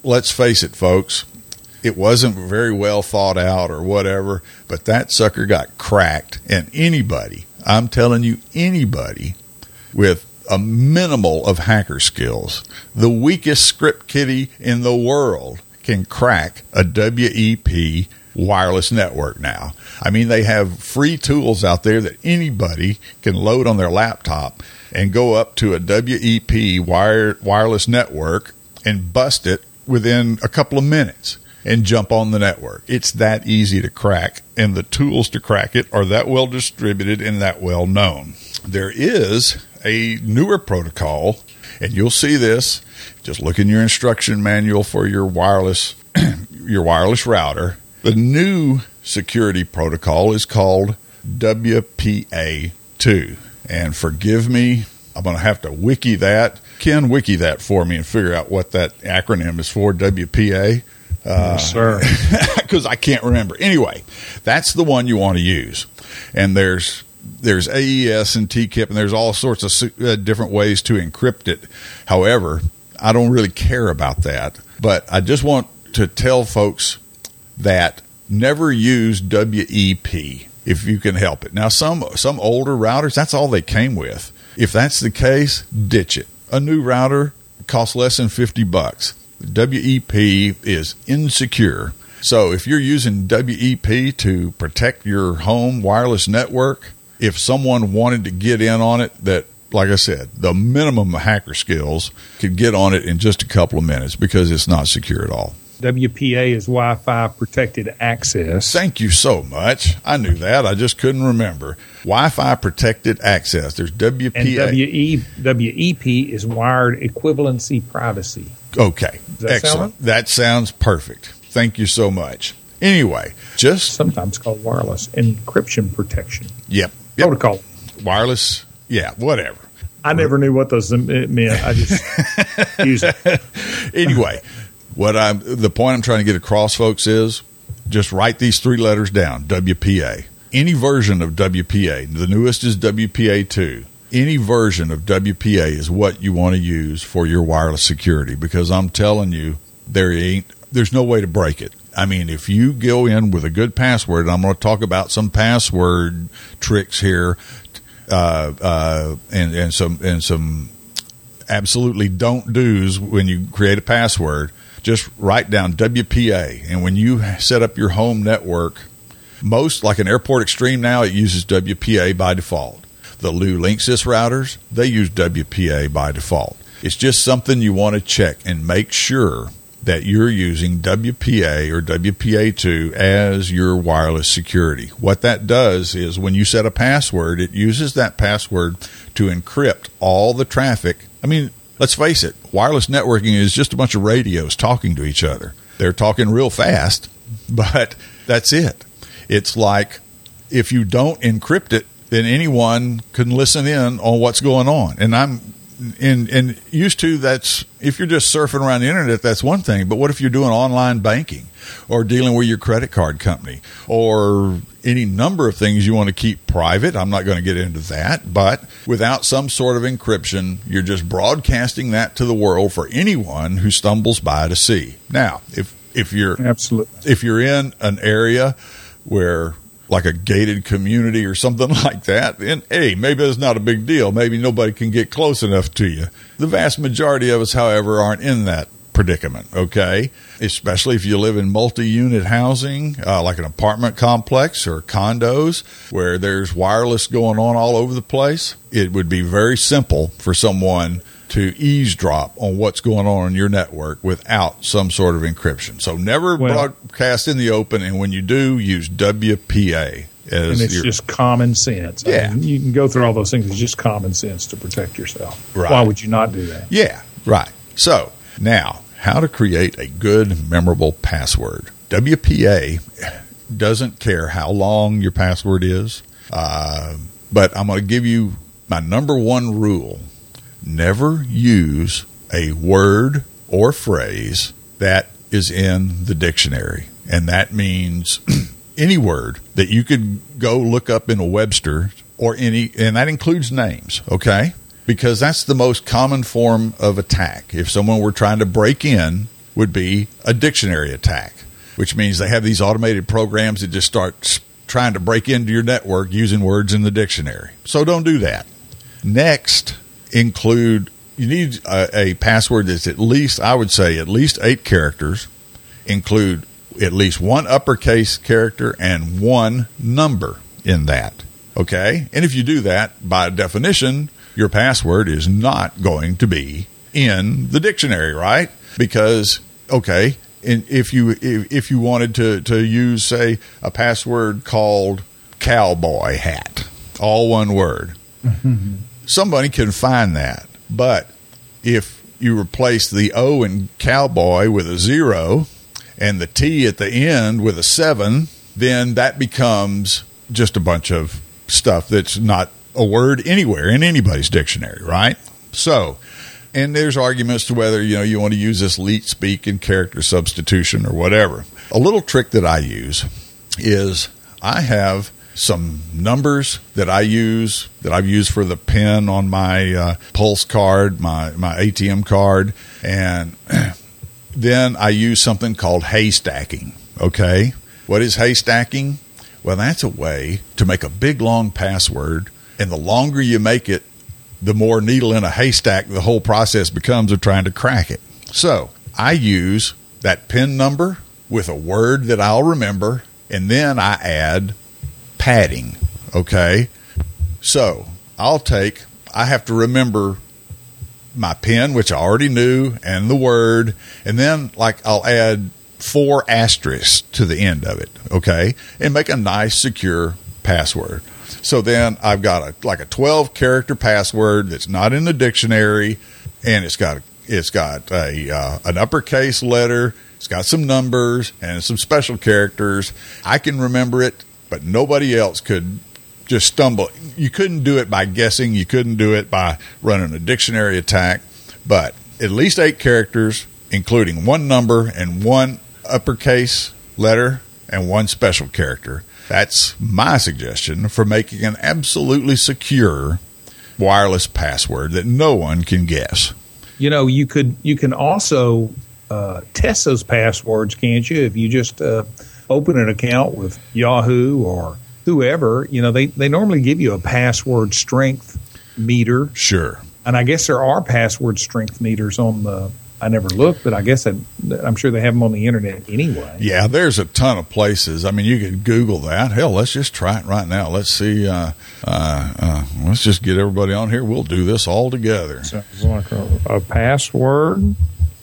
let's face it, folks, it wasn't very well thought out or whatever, but that sucker got cracked. And anybody, I'm telling you, anybody with a minimal of hacker skills, the weakest script kiddie in the world can crack a W E P wireless network now. I mean, they have free tools out there that anybody can load on their laptop and go up to a W E P wire, wireless network and bust it within a couple of minutes and jump on the network. It's that easy to crack, and the tools to crack it are that well distributed and that well known. There is a newer protocol, and you'll see this. Just look in your instruction manual for your wireless your wireless router. The new security protocol is called W P A two. And forgive me, I'm going to have to wiki that. Ken, wiki that for me and figure out what that acronym is for, W P A. Uh, yes, sir. Because I can't remember. Anyway, that's the one you want to use. And there's there's A E S and T K I P, and there's all sorts of uh, different ways to encrypt it. However, I don't really care about that. But I just want to tell folks that never use W E P if you can help it. Now, some some older routers, that's all they came with. If that's the case, ditch it. A new router costs less than fifty bucks. W E P is insecure. So if you're using W E P to protect your home wireless network, if someone wanted to get in on it, that, like I said, the minimum hacker skills could get on it in just a couple of minutes because it's not secure at all. W P A is Wi-Fi protected access. Thank you so much. I knew that. I just couldn't remember. Wi-Fi protected access. There's W P A. And W E, W E P is wired equivalency privacy. Okay. Does that Excellent. sound right? That sounds perfect. Thank you so much. Anyway, just sometimes called wireless encryption protection. Yep. yep. Protocol. Wireless. Yeah, whatever. I never knew what those meant. I just use it. Anyway, what I'm the point I'm trying to get across, folks, is just write these three letters down, W P A. Any version of W P A, the newest is W P A two. Any version of W P A is what you want to use for your wireless security, because I'm telling you, there ain't there's no way to break it. I mean, if you go in with a good password, and I'm going to talk about some password tricks here, uh, uh, and, and some and some absolutely don't do's when you create a password. Just write down W P A, and when you set up your home network, most, like an Airport Extreme now, it uses W P A by default. The Lu Linksys routers, they use W P A by default. It's just something you want to check and make sure that you're using W P A or W P A two as your wireless security. What that does is when you set a password, it uses that password to encrypt all the traffic. I mean, let's face it, wireless networking is just a bunch of radios talking to each other. They're talking real fast, but that's it. It's like if you don't encrypt it, then anyone can listen in on what's going on. And I'm in, in used to, that's, if you're just surfing around the internet, that's one thing. But what if you're doing online banking or dealing with your credit card company or any number of things you want to keep private? I'm not going to get into that. But without some sort of encryption, you're just broadcasting that to the world for anyone who stumbles by to see. Now, if if you're absolutely if you're in an area where, like a gated community or something like that, and hey, maybe it's not a big deal. Maybe nobody can get close enough to you. The vast majority of us, however, aren't in that predicament, okay? Especially if you live in multi-unit housing, uh, like an apartment complex or condos where there's wireless going on all over the place. It would be very simple for someone to eavesdrop on what's going on in your network without some sort of encryption. So never well, broadcast in the open, and when you do, use W P A. As and it's your, just common sense. Yeah. I mean, you can go through all those things. It's just common sense to protect yourself. Right. Why would you not do that? Yeah, right. So now, how to create a good, memorable password. W P A doesn't care how long your password is, uh, but I'm going to give you my number one rule. Never use a word or phrase that is in the dictionary. And that means any word that you could go look up in a Webster or any, and that includes names, okay? Because that's the most common form of attack. If someone were trying to break in would be a dictionary attack, which means they have these automated programs that just start trying to break into your network using words in the dictionary. So don't do that. Next, include, you need a, a password that's at least, I would say, at least eight characters, include at least one uppercase character and one number in that. Okay? And if you do that, by definition, your password is not going to be in the dictionary, right? Because, okay, and if you if, if you wanted to, to use, say, a password called cowboy hat, all one word, mm-hmm. somebody can find that. But if you replace the O in cowboy with a zero and the T at the end with a seven, then that becomes just a bunch of stuff that's not a word anywhere in anybody's dictionary, right? So, and there's arguments to whether, you know, you want to use this leet speak and character substitution or whatever. A little trick that I use is I have some numbers that I use, that I've used for the PIN on my uh, Pulse card, my, my A T M card, and then I use something called haystacking, okay? What is haystacking? Well, that's a way to make a big, long password, and the longer you make it, the more needle in a haystack the whole process becomes of trying to crack it. So I use that PIN number with a word that I'll remember, and then I add padding, okay? So I'll take, I have to remember my PIN, which I already knew, and the word, and then like I'll add four asterisks to the end of it, okay? And make a nice, secure password. So then I've got a like a twelve character password that's not in the dictionary, and it's got it's got a uh, an uppercase letter, it's got some numbers and some special characters. I can remember it, but nobody else could just stumble. You couldn't do it by guessing. You couldn't do it by running a dictionary attack. But at least eight characters, including one number and one uppercase letter and one special character. That's my suggestion for making an absolutely secure wireless password that no one can guess. You know, you could you can also uh, test those passwords, can't you? If you just uh, open an account with Yahoo or whoever, you know, they, they normally give you a password strength meter. Sure. And I guess there are password strength meters on the, I never looked, but I guess I, I'm sure they have them on the internet anyway. Yeah, there's a ton of places. I mean, you could Google that. Hell, let's just try it right now. Let's see. Uh, uh, uh, let's just get everybody on here. We'll do this all together. Sounds like a, a password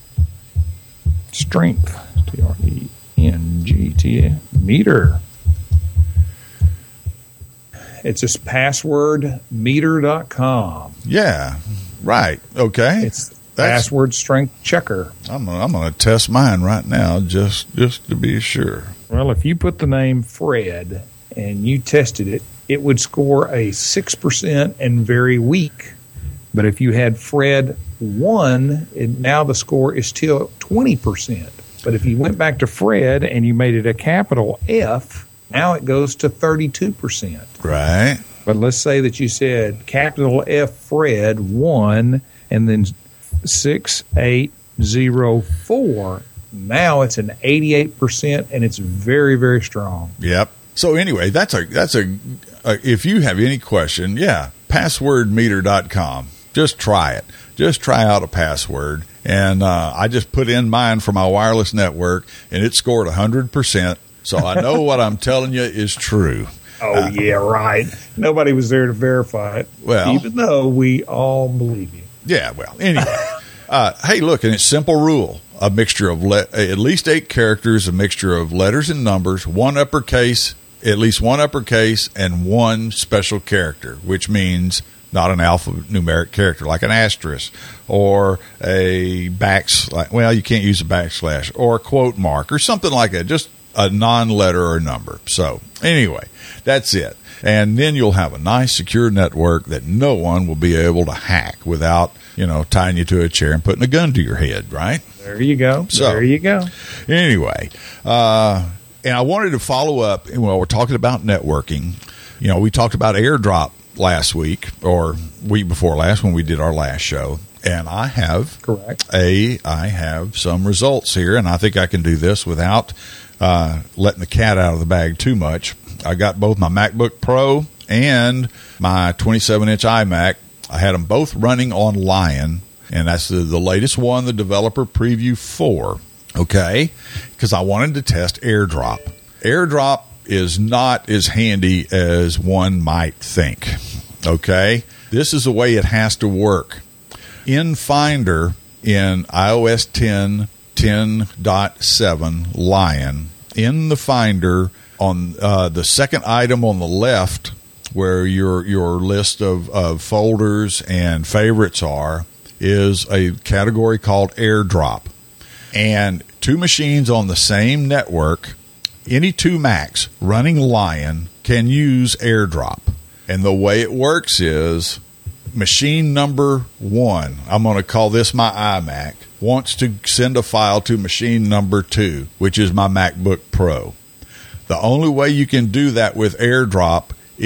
strength, T R E N G T A, meter. It's just password meter dot com. Yeah, right. Okay. It's That's, password strength checker. I'm gonna, I'm going to test mine right now just just to be sure. Well, if you put the name Fred and you tested it, it would score a six percent and very weak. But if you had Fred one, it, now the score is still twenty percent. But if you went back to Fred and you made it a capital F, now it goes to thirty-two percent. Right. But let's say that you said capital F Fred one and then six eight zero four. Now it's an eighty-eight percent, and it's very, very strong. Yep. So anyway, that's a that's a, a if you have any question, yeah, password meter dot com. Just try it. Just try out a password. And uh, I just put in mine for my wireless network, and it scored one hundred percent. So I know what I'm telling you is true. Oh, uh, yeah, right. Nobody was there to verify it, well, even though we all believe you. Yeah, well, anyway. uh, hey, look, and it's simple rule. A mixture of le- at least eight characters, a mixture of letters and numbers, one uppercase, at least one uppercase, and one special character, which means not an alphanumeric character like an asterisk or a backslash. Well, you can't use a backslash or a quote mark or something like that. Just a non-letter or number. So anyway, that's it. And then you'll have a nice secure network that no one will be able to hack without, you know, tying you to a chair and putting a gun to your head, right? There you go. So, there you go. Anyway, uh, and I wanted to follow up, well, we're talking about networking. You know, we talked about AirDrop last week or week before last when we did our last show. And I have correct. A I have some results here, and I think I can do this without uh, letting the cat out of the bag too much. I got both my MacBook Pro and my twenty-seven inch iMac. I had them both running on Lion, and that's the, the latest one, the Developer Preview four. Okay, because I wanted to test AirDrop. AirDrop is not as handy as one might think. Okay, this is the way it has to work. In Finder, in iOS ten, ten point seven Lion, in the Finder, on uh, the second item on the left, where your your list of, of folders and favorites are, is a category called AirDrop. And two machines on the same network, any two Macs running Lion, can use AirDrop. And the way it works is, machine number one, I'm going to call this my iMac, wants to send a file to machine number two, which is my MacBook Pro. The only way you can do that with AirDrop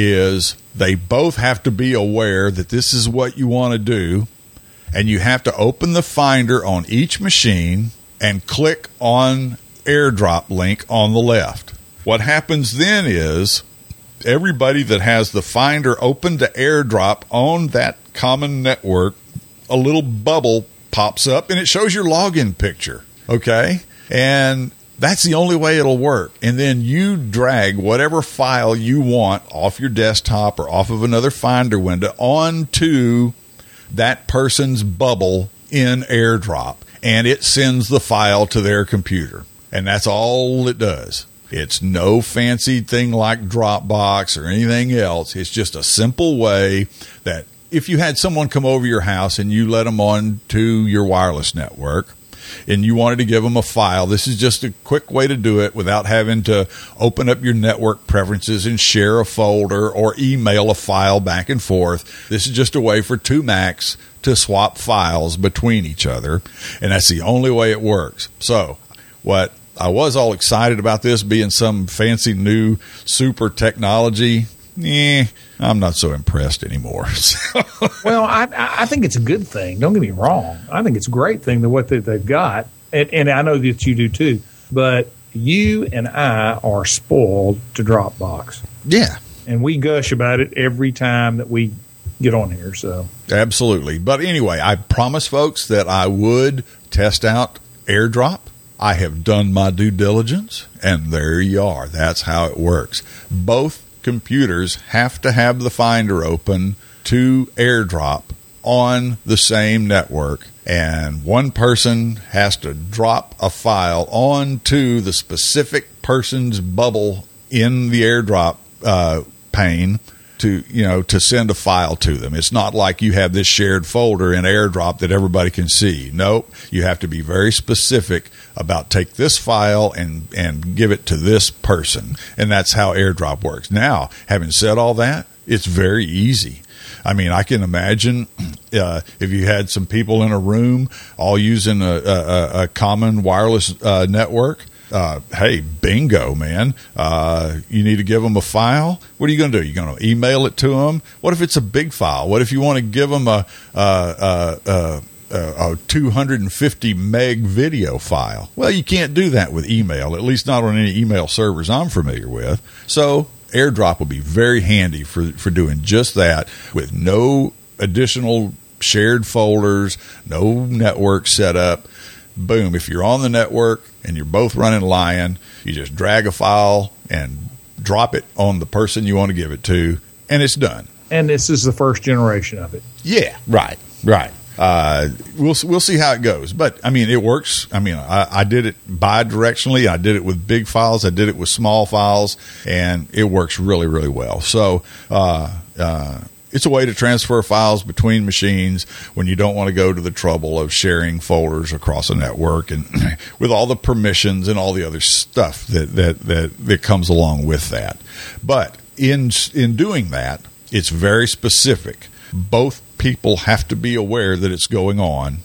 is they both have to be aware that this is what you want to do, and you have to open the Finder on each machine and click on AirDrop link on the left. What happens then is, everybody that has the Finder open to AirDrop on that common network, a little bubble pops up and it shows your login picture. Okay? And that's the only way it'll work. And then you drag whatever file you want off your desktop or off of another Finder window onto that person's bubble in AirDrop, and it sends the file to their computer. And that's all it does. It's no fancy thing like Dropbox or anything else. It's just a simple way that if you had someone come over your house and you let them on to your wireless network and you wanted to give them a file, this is just a quick way to do it without having to open up your network preferences and share a folder or email a file back and forth. This is just a way for two Macs to swap files between each other, and that's the only way it works. So what I was all excited about this being some fancy new super technology, eh, I'm not so impressed anymore. Well, I, I think it's a good thing. Don't get me wrong. I think it's a great thing that what they, they've got, and, and I know that you do too. But you and I are spoiled to Dropbox. Yeah. And we gush about it every time that we get on here. So absolutely. But anyway, I promised folks that I would test out AirDrop. I have done my due diligence, and there you are. That's how it works. Both computers have to have the Finder open to AirDrop on the same network, and one person has to drop a file onto the specific person's bubble in the AirDrop uh, pane to, you know, to send a file to them. It's not like you have this shared folder in AirDrop that everybody can see. Nope. You have to be very specific about take this file and, and give it to this person. And that's how AirDrop works. Now, having said all that, it's very easy. I mean, I can imagine uh, if you had some people in a room all using a, a, a common wireless uh, network. Uh, hey, bingo, man. Uh, you need to give them a file. What are you going to do? You're going to email it to them? What if it's a big file? What if you want to give them a, a, a, a, a two hundred fifty meg video file? Well, you can't do that with email, at least not on any email servers I'm familiar with. So AirDrop will be very handy for, for doing just that with no additional shared folders, no network setup. Boom, if you're on the network and you're both running Lion, you just drag a file and drop it on the person you want to give it to, and it's done. And this is the first generation of it. Yeah, right, right. Uh, we'll we'll see how it goes. But, I mean, it works. I mean, I, I did it bi-directionally. I did it with big files. I did it with small files, and it works really, really well. So, uh, uh it's a way to transfer files between machines when you don't want to go to the trouble of sharing folders across a network and with all the permissions and all the other stuff that, that, that, that comes along with that. But in in doing that, it's very specific. Both people have to be aware that it's going on,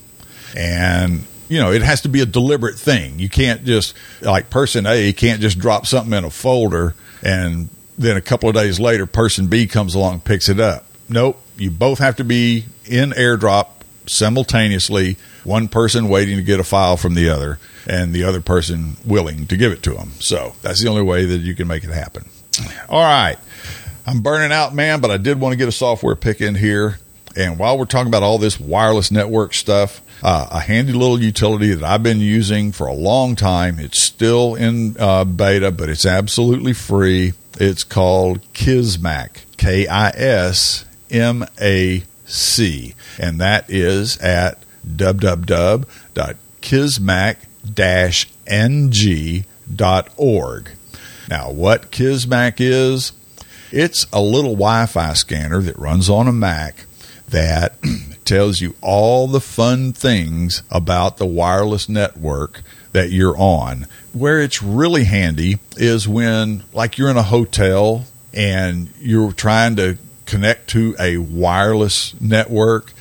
and you know, it has to be a deliberate thing. You can't just, like person A can't just drop something in a folder and then a couple of days later person B comes along and picks it up. nope. You both have to be in AirDrop simultaneously, one person waiting to get a file from the other and the other person willing to give it to them. So that's the only way that you can make it happen. All right. I'm burning out, man, but I did want to get a software pick in here. And while we're talking about all this wireless network stuff, uh, a handy little utility that I've been using for a long time, it's still in uh, beta, but it's absolutely free. It's called Kismac, K I S M A C, and that is at w w w dot kismac dash n g dot org. Now, what Kismac is, it's a little Wi-Fi scanner that runs on a Mac that tells you all the fun things about the wireless network that you're on. Where it's really handy is when, like, you're in a hotel and you're trying to connect to a wireless network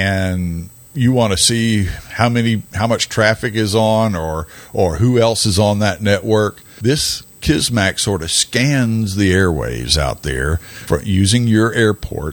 and you want to see how many, how much traffic is on or, or who else is on that network. This Kismac sort of scans the airwaves out there for using your airport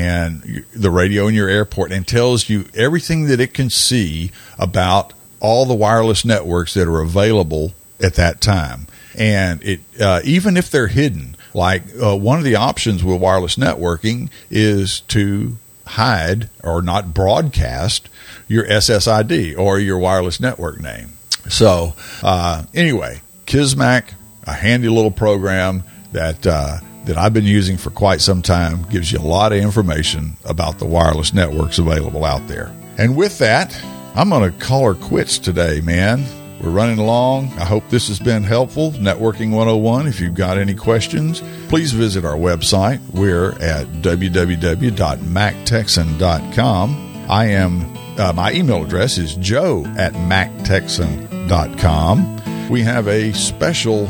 and the radio in your airport and tells you everything that it can see about all the wireless networks that are available at that time. And it uh, even if they're hidden, like uh, one of the options with wireless networking is to hide or not broadcast your S S I D or your wireless network name. So uh, anyway, Kismac, a handy little program that uh, that I've been using for quite some time, gives you a lot of information about the wireless networks available out there. And with that, I'm going to call her quits today, man. We're running along. I hope this has been helpful. Networking one oh one. If you've got any questions, please visit our website. We're at w w w dot mac texan dot com. I am, uh, my email address is joe at mac texan dot com. We have a special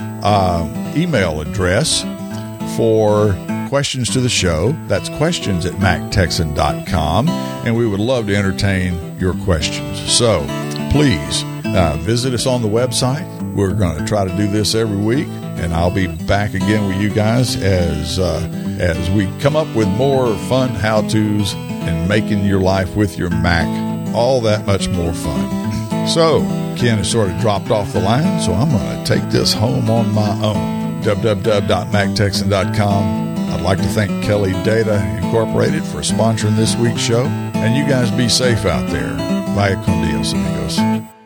uh, email address for questions to the show. That's questions at mac texan dot com, and we would love to entertain your questions. So please uh, visit us on the website. We're going to try to do this every week, and I'll be back again with you guys as uh, as we come up with more fun how-tos and making your life with your Mac all that much more fun. So Ken has sort of dropped off the line, so I'm going to take this home on my own. w w w dot mac texan dot com. I'd like to thank Kelly Data Incorporated for sponsoring this week's show. And you guys be safe out there. Vaya con Dios, amigos.